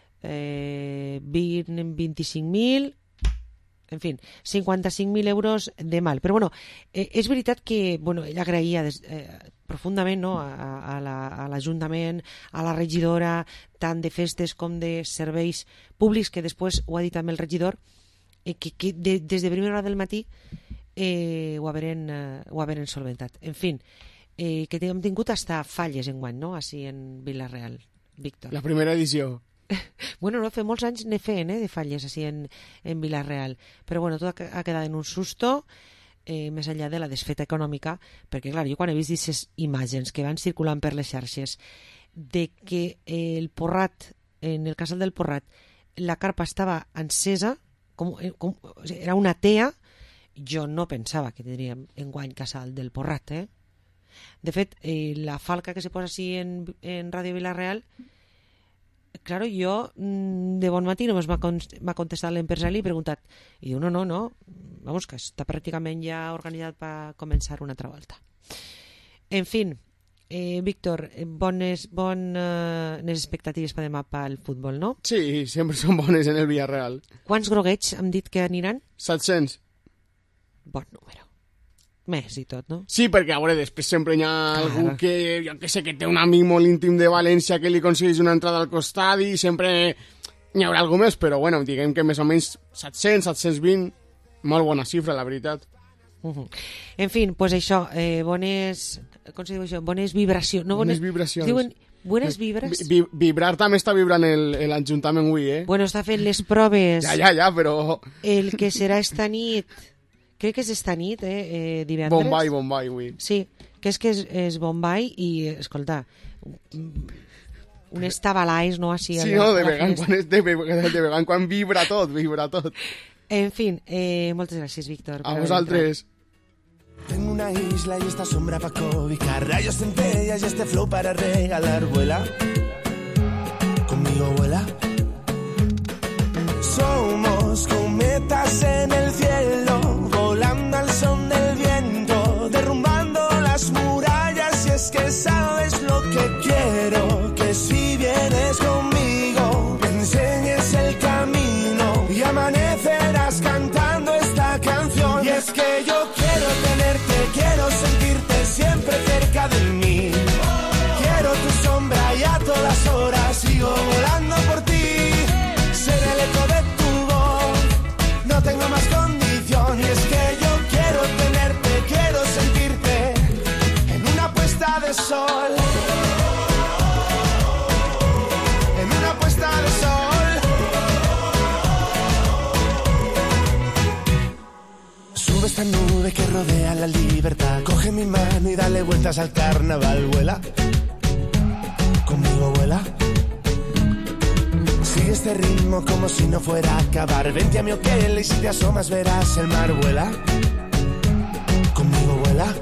eh, vint, vint-i-cinc mil, en fi, cinquanta-cinc mil euros de mal. Però bueno, eh, és veritat que bueno, ell agraïa des, eh, profundament, no, a, a l'Ajuntament, a la regidora, tant de festes com de serveis públics, que després ho ha dit també el regidor, eh, que, que de, des de primera hora del matí eh, ho haveren, eh, ho haveren solventat. En fi, eh, que hem tingut hasta falles enguany, no?, així en Vila-real, Víctor. La primera edició. Bueno, no, fa molts anys ne feien, eh, de falles així en, en Vila-real, però bueno, tot ha quedat en un susto, eh, més enllà de la desfeta econòmica, perquè clar, jo quan he vist aquestes imatges que van circulant per les xarxes de que eh, el Porrat, en el casal del Porrat, la carpa estava encesa, com, com, o sigui, era una tea, jo no pensava que tindríem enguany casal del Porrat, eh? De fet, eh, la falca que se posa així en, en Ràdio Vila-real, claro, jo de bon matí només m'ha contestat l'empresari i preguntat, i diu, no, no, no, vamos, que està pràcticament ja organitzat per començar una altra volta. En fi, eh, Víctor, bones, bones expectatives per demà pel futbol, no? Sí, sempre són bones en el Villarreal. Quants groguets hem dit que aniran? set-cents. Bon número. Més i tot, no? Sí, perquè a veure, després sempre hi ha claro. Algú que, jo que sé, que té un amic molt íntim de València que li aconsegueix una entrada al costat i sempre hi haurà algú més, però bueno, diguem que més o menys set-cents, set-cents vint, molt bona xifra, la veritat. Uh -huh. En fi, pues això, eh, bones, com se diu això? Bones vibracions. No, bones, bones vibracions. Diuen buenas vibras. Vi, vibrar també està vibrant l'Ajuntament avui, eh? Bueno, està fent les proves. Ja, ja, ja, però... El que serà esta nit... Crec que és esta nit, eh, eh divendres. Bombay, Bombay, avui. Sí, que és que és, és Bombay i, escolta, unes tabalais, no, així... Sí, no, de vegant quan, és de, de vegant quan vibra tot, vibra tot. En fi, eh, moltes gràcies, Víctor. A vosaltres. Tengo una isla y esta sombra pa' cobijar rayos, centellas y este flow para regalar. Vuela, conmigo vuela. Somos cometas en el cielo, volando al son del viento, derrumbando las murallas. Y es que sabes lo que quiero, que si vienes conmigo me enseñes el camino y amanecerás cantando esta canción. Y es que yo quiero tenerte, quiero sentirte siempre cerca de mí. Quiero tu sombra y a todas horas sigo volando por ti. Ser el eco de tu voz, no tengo más condición. Y es que yo quiero tenerte, quiero sentirte en una puesta de sol. En una puesta de sol. Sube esta nube que rodea la libertad. Coge mi mano y dale vueltas al carnaval. Vuela, conmigo vuela. Sigue este ritmo como si no fuera a acabar. Vente a mi hotel y si te asomas verás el mar. Vuela, conmigo vuela.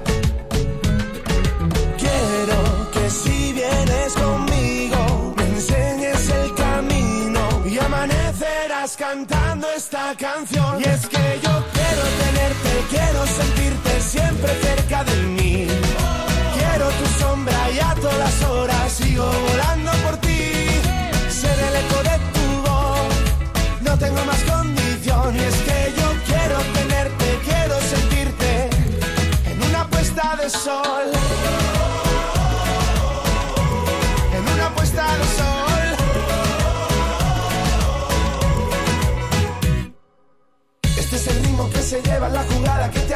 Quiero que si vienes conmigo me enseñes el camino y amanecerás cantando esta canción. Y es que yo quiero tenerte, quiero sentirte siempre cerca de mí. Quiero tu sombra y a todas horas sigo volando por ti. Ser el eco de tu voz, no tengo más condición. Y es que yo quiero tenerte, quiero sentirte en una puesta de sol.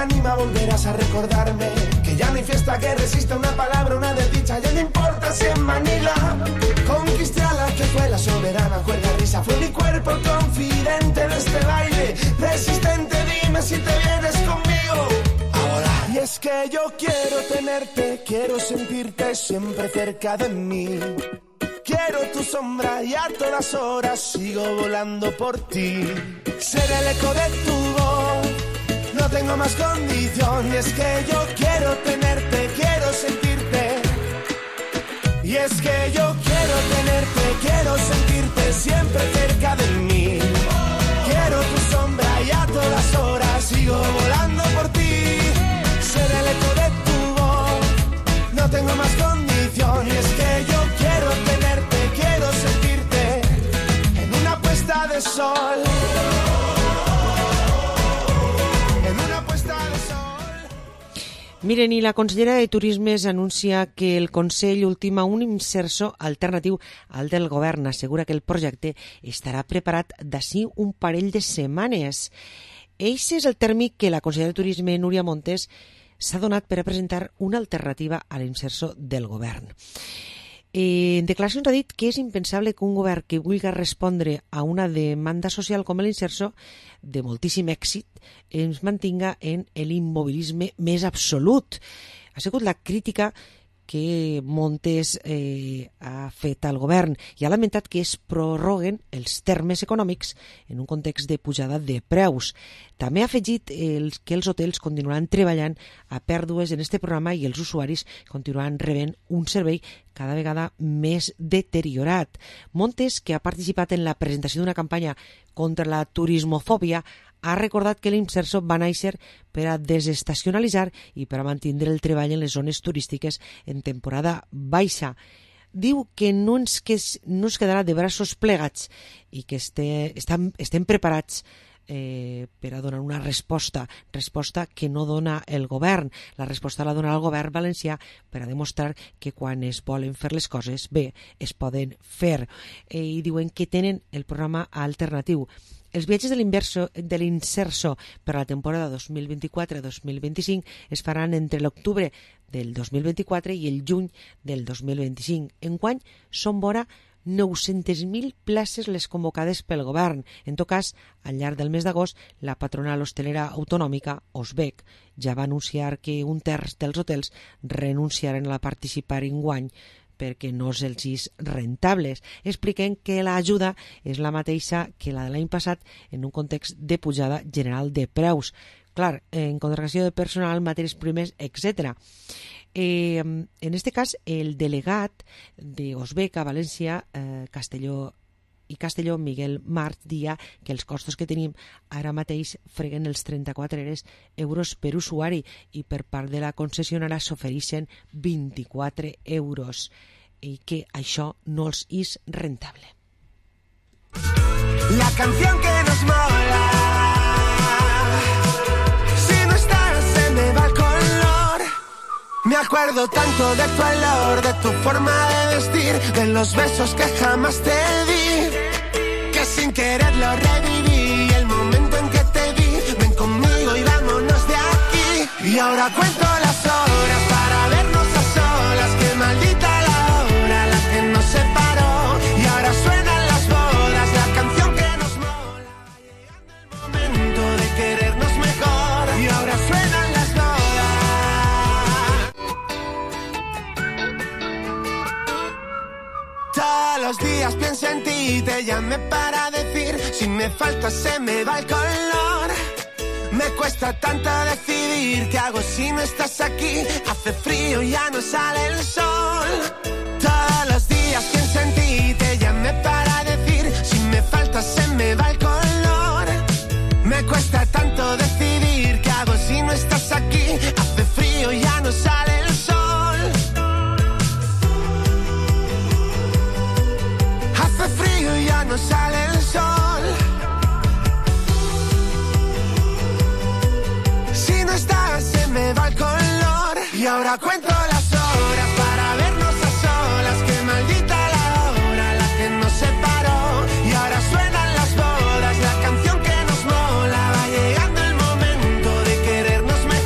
anima volverás a recordarme que ya no hay fiesta que resista una palabra, una desdicha. Ya no importa si en Manila conquisté a la que fue la soberana. Cuerda risa fue mi cuerpo confidente de este baile resistente. Dime si te vienes conmigo a volar. Y es que yo quiero tenerte, quiero sentirte siempre cerca de mí. Quiero tu sombra y a todas horas sigo volando por ti. Ser el eco de tu voz, no tengo más condición. Y es que yo quiero tenerte, quiero sentirte. Y es que yo quiero tenerte, quiero sentirte siempre cerca de mí. Quiero tu sombra y a todas horas sigo volando por ti. Ser el eco de tu voz, no tengo más condición. Y es que yo quiero tenerte, quiero sentirte en una puesta de sol. Miren, i la consellera de Turisme anuncia que el Consell ultima un inserso alternatiu al del govern. Assegura que el projecte estarà preparat d'ací un parell de setmanes. Eix és el terme que la consellera de Turisme, Núria Montes, s'ha donat per a presentar una alternativa a l'inserso del govern. Eh, en declaracions ha dit que és impensable que un govern que vulgui respondre a una demanda social com l'inserso, de moltíssim èxit, ens mantinga en l'immobilisme més absolut. Ha sigut la crítica que Montes eh, ha fet al govern i ha lamentat que es prorroguen els termes econòmics en un context de pujada de preus. També ha afegit el, que els hotels continuaran treballant a pèrdues en este programa i els usuaris continuaran rebent un servei cada vegada més deteriorat. Montes, que ha participat en la presentació d'una campanya contra la turismofòbia, ha recordat que l'Imserso va néixer per a desestacionalitzar i per a mantenir el treball en les zones turístiques en temporada baixa. Diu que no ens, que no ens quedarà de braços plegats i que este, estem, estem preparats eh, per a donar una resposta, resposta que no dona el govern. La resposta la dona el govern valencià per a demostrar que quan es volen fer les coses bé, es poden fer. Eh, I diuen que tenen el programa alternatiu. Els viatges de l'Inserso per a la temporada dos mil vint-i-quatre dos mil vint-i-cinc es faran entre l'octubre del dos mil vint-i-quatre i el juny del dos mil vint-i-cinc. Enguany són vora nou-centes mil places les convocades pel govern. En tot cas, al llarg del mes d'agost, la patronal hostelera autonòmica, Osbec, ja va anunciar que un terç dels hotels renunciaren a participar enguany perquè no se'ls és rentables. Expliquen que l'ajuda és la mateixa que la de l'any passat en un context de pujada general de preus. Clar, en contractació de personal, matèries primeres, etcètera. Eh, en este cas, el delegat d'Osbec a València, eh, Castelló i Castelló, Miguel March, dia que els costos que tenim ara mateix freguen els trenta-quatre euros per usuari i per part de la concessionària s'ofereixen vint-i-quatre euros i que això no els és rentable. La canción que nos mola, si no estás se me va el color. Me acuerdo tanto de tu olor, de tu forma de vestir, de los besos que jamás te di, que sin quererlo reviví el momento en que te vi. Ven conmigo y vámonos de aquí. Y ahora cuento las horas para vernos a solas. Que maldita la hora, la que nos separó. Y ahora suenan las bodas, la canción que nos mola. Llegando el momento de querernos mejor. Y ahora suenan las bodas. Todos los días pienso en ti, te llamé para decir, si me faltas se me va el color. Me cuesta tanto decidir qué hago si no estás aquí. Hace frío, ya no sale el sol. Todos los días pienso en ti, te llamé para decir, si me faltas se me va el color. Me cuesta tanto decidir qué hago si no estás aquí. Hace frío, ya no sale el sol. Hace frío y ya no sale el sol. Si no estás se me va el color. Y ahora cuento las horas para vernos a solas. Que maldita la hora, la que nos separó. Y ahora suenan las bodas, la canción que nos mola. Va llegando el momento de querernos mejor.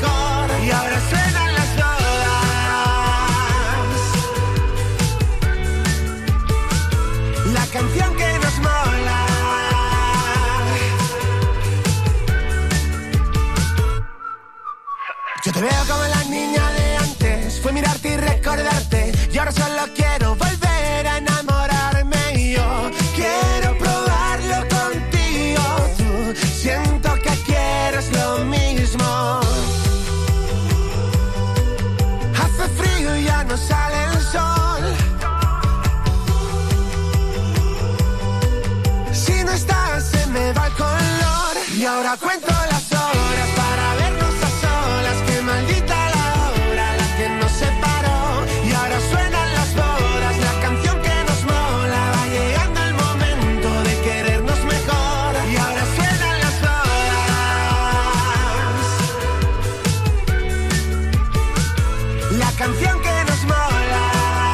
Y ahora cuento las horas para vernos a solas. Qué maldita la hora, la que nos separó. Y ahora suenan las bodas, la canción que nos mola. Va llegando el momento de querernos mejor. Y ahora suenan las bodas, la canción que nos mola.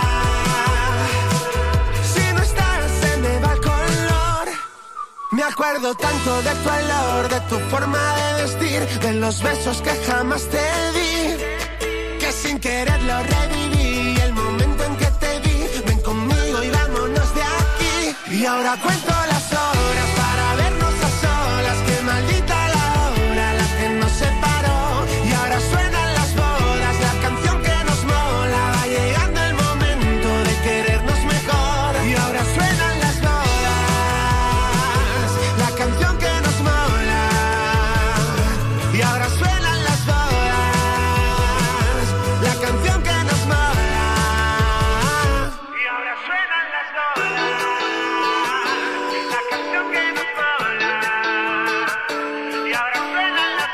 Si no estás se me va el color. Me acuerdo tanto de tu olor, de tu forma de vestir, de los besos que jamás te di, que sin quererlo reviví. El momento en que te vi, ven conmigo y vámonos de aquí. Y ahora cuento las horas para vernos a solas. Qué maldita la hora, la que nos separó. Y ahora suenan las bodas, la canción que nos mola. Va llegando el momento de querernos mejor. Y ahora suenan las bodas, la canción que nos mola. Y ahora suenan las bodas, la canción que nos mola. Y ahora suenan las bodas, la canción que nos mola. Y ahora suenan las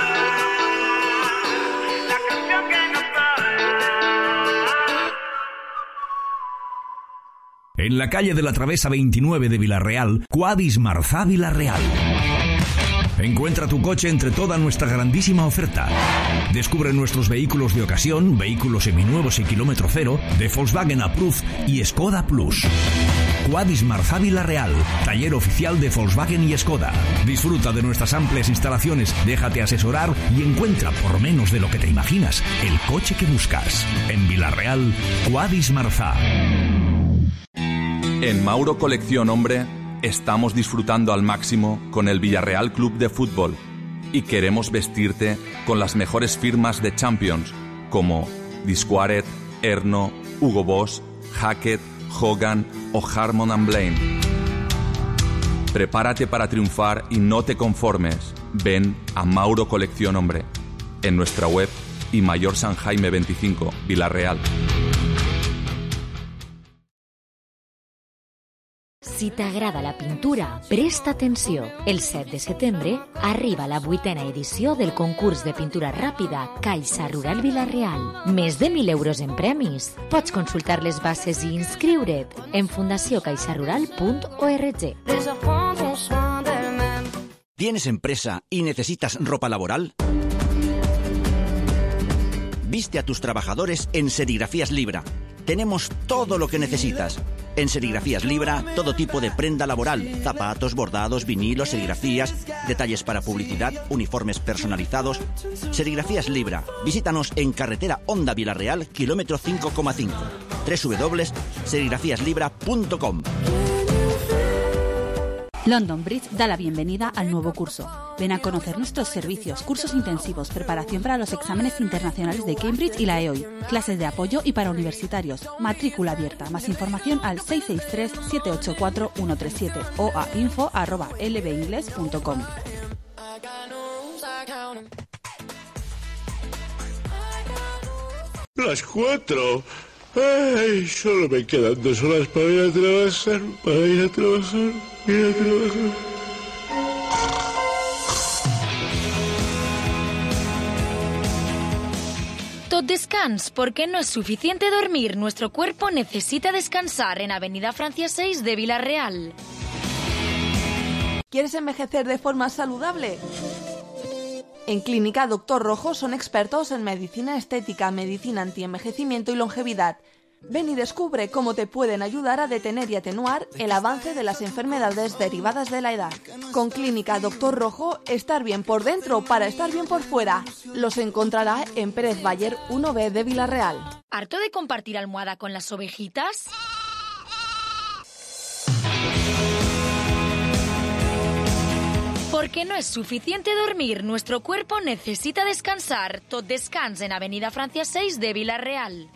bodas, la canción que nos mola. En la calle de la Travesa veintinueve de Villarreal, Quadis Marzá Villarreal. Encuentra tu coche entre toda nuestra grandísima oferta. Descubre nuestros vehículos de ocasión, vehículos seminuevos y kilómetro cero, de Volkswagen Approved y Skoda Plus. Quadis Marzá Villarreal, taller oficial de Volkswagen y Skoda. Disfruta de nuestras amplias instalaciones, déjate asesorar y encuentra, por menos de lo que te imaginas, el coche que buscas. En Villarreal, Quadis Marzá. En Mauro Colección Hombre estamos disfrutando al máximo con el Villarreal Club de Fútbol y queremos vestirte con las mejores firmas de Champions como Disquaret, Erno, Hugo Boss, Hackett, Hogan o Harmon and Blaine. Prepárate para triunfar y no te conformes. Ven a Mauro Colección Hombre en nuestra web y Mayor San Jaime veinticinco, Villarreal. Si t'agrada la pintura, presta atenció. El set de setembre arriba la vuitena edició del concurs de pintura ràpida Caixa Rural Villarreal. Més de mil euros en premis. Pots consultar les bases i inscriure't en fundació caixa rural punt org. ¿Tienes empresa y necesitas ropa laboral? Viste a tus trabajadores en Serigrafías Libra. Tenemos todo lo que necesitas. En Serigrafías Libra, todo tipo de prenda laboral, zapatos, bordados, vinilos, serigrafías, detalles para publicidad, uniformes personalizados. Serigrafías Libra. Visítanos en carretera Honda Villarreal, kilómetro cinco coma cinco. doble u doble u doble u punto serigrafías libra punto com. London Bridge da la bienvenida al nuevo curso. Ven a conocer nuestros servicios, cursos intensivos, preparación para los exámenes internacionales de Cambridge y la E O I, clases de apoyo y para universitarios, matrícula abierta. Más información al seis seis tres, siete ocho cuatro, uno tres siete o a info arroba l b ingles punto com. Las cuatro. Ay, solo me quedan dos horas para ir a trabajar, para ir a trabajar, ir a trabajar. Tot descans, porque no es suficiente dormir. Nuestro cuerpo necesita descansar en Avenida Francia seis de Villarreal. ¿Quieres envejecer de forma saludable? En Clínica Doctor Rojo son expertos en medicina estética, medicina antienvejecimiento y longevidad. Ven y descubre cómo te pueden ayudar a detener y atenuar el avance de las enfermedades derivadas de la edad. Con Clínica Doctor Rojo, estar bien por dentro para estar bien por fuera. Los encontrará en Pérez Bayer uno B de Villarreal. ¿Harto de compartir almohada con las ovejitas? Porque no es suficiente dormir, nuestro cuerpo necesita descansar. Tot descans en Avenida Francia seis de Villarreal.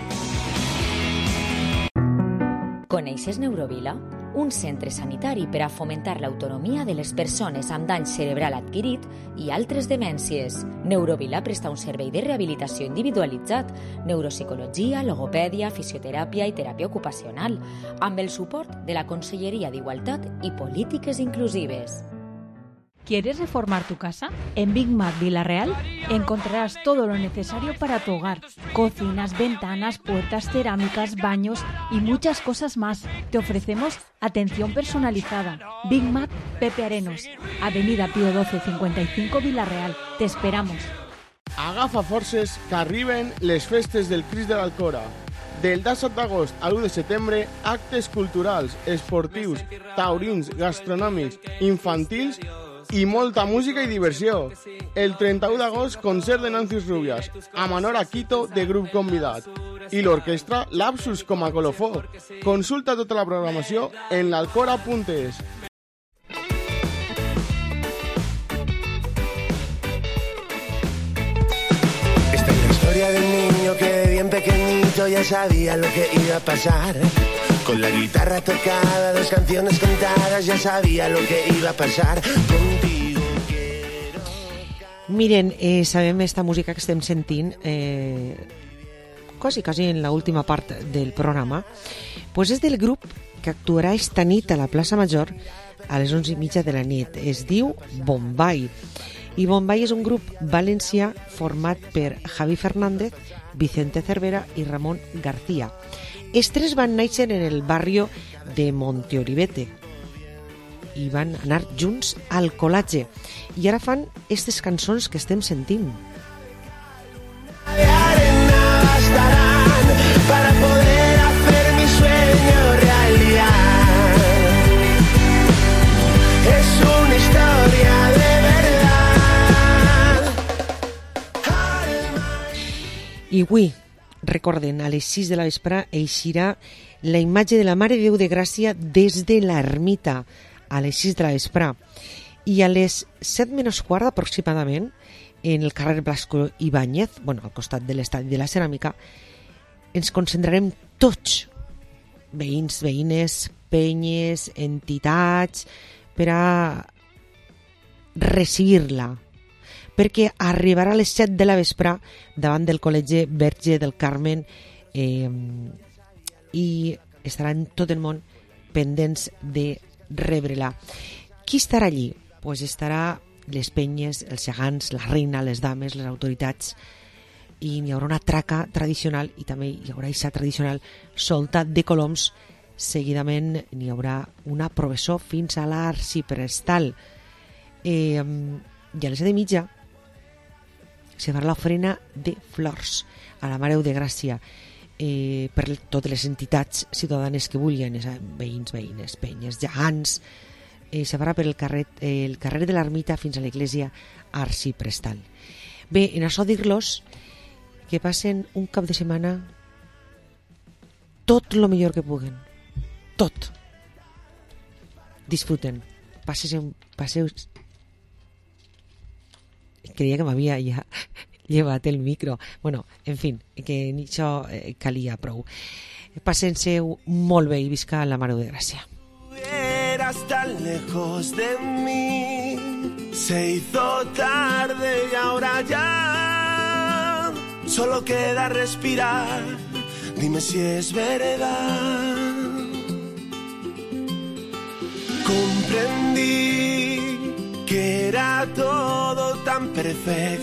Coneixes Neurovila? Un centre sanitari per a fomentar l'autonomia de les persones amb dany cerebral adquirit i altres demències. Neurovila presta un servei de rehabilitació individualitzat, neuropsicologia, logopèdia, fisioteràpia i teràpia ocupacional, amb el suport de la Conselleria d'Igualtat i Polítiques Inclusives. ¿Quieres reformar tu casa? En Big Mac Villarreal encontrarás todo lo necesario para tu hogar. Cocinas, ventanas, puertas, cerámicas, baños y muchas cosas más. Te ofrecemos atención personalizada. Big Mac Pepe Arenos, Avenida Pío doce cincuenta y cinco Villarreal. Te esperamos. Agafa forces que arriben les festes del Cris de l'Alcora. Del disset d'agost a l'u de setembre, actes culturals, esportius, taurins, gastronòmics, infantils i molta música i diversió. El trenta-u d'agost, concert de Nancy Rubias, Amanor Aquito de grup convidat i l'orquestra Lapsus com a colofó. Consulta tota la programació en l'alcora punt es. Esta es la historia del niño que de bien pequeñito ya sabía lo que iba a pasar. Con la guitarra tocada, dos canciones cantadas, ya sabía lo que iba a pasar. Contigo quiero... Miren, eh, sabem esta música que estem sentint eh, quasi, quasi en l'última part del programa, pues és del grup que actuarà esta nit a la plaça Major a les onze i mitja de la nit. Es diu Bombay. I Bombay és un grup valencià format per Javi Fernández, Vicente Cervera i Ramon García. Els tres van néixer en el barrio de Monteolivete i van anar junts al col·legi i ara fan aquestes cançons que estem sentint. De arena bastarán para poder hacer mi sueño realidad. Es una historia de verdad. I avui, recorden, a les sis de la vespre eixirà la imatge de la Mare de Déu de Gràcia des de l'ermita a les sis de la vespre. I a les set menys quart aproximadament, en el carrer Blasco Ibáñez, bueno, al costat de l'estadi de la Ceràmica, ens concentrarem tots, veïns, veïnes, penyes, entitats, per a recibir-la, perquè arribarà a les set de la vespre davant del Col·legi Verge del Carmen eh, i estaran tot el món pendents de rebre-la. Qui estarà allí? Pues estarà les penyes, els gegants, la reina, les dames, les autoritats, i n'hi haurà una traca tradicional i també hi haurà aquesta tradicional solta de coloms. Seguidament n'hi haurà una processó fins a l'arxiprestal. Eh, I a les set i mitja se farà l'ofrena de flors a la Mare de Gràcia eh, per totes les entitats ciutadanes que vulguin, veïns, veïnes, penyes, gegants. Eh, se farà per el carrer, eh, el carrer de l'Ermita fins a l'església arxiprestal. Bé, en això dir-los que passen un cap de setmana tot el millor que puguen. Tot. Disfruten. Passeu, passeu. Creia que m'havia ja llevat el micro. Bueno, en fin, que ni això eh, calia prou. Passen-se-ho molt bé i visca la Mare de Gràcia. Eras tan lejos de mí, se hizo tarde y ahora ya solo queda respirar. Dime si es verdad. Comprendí que era todo tan perfecto.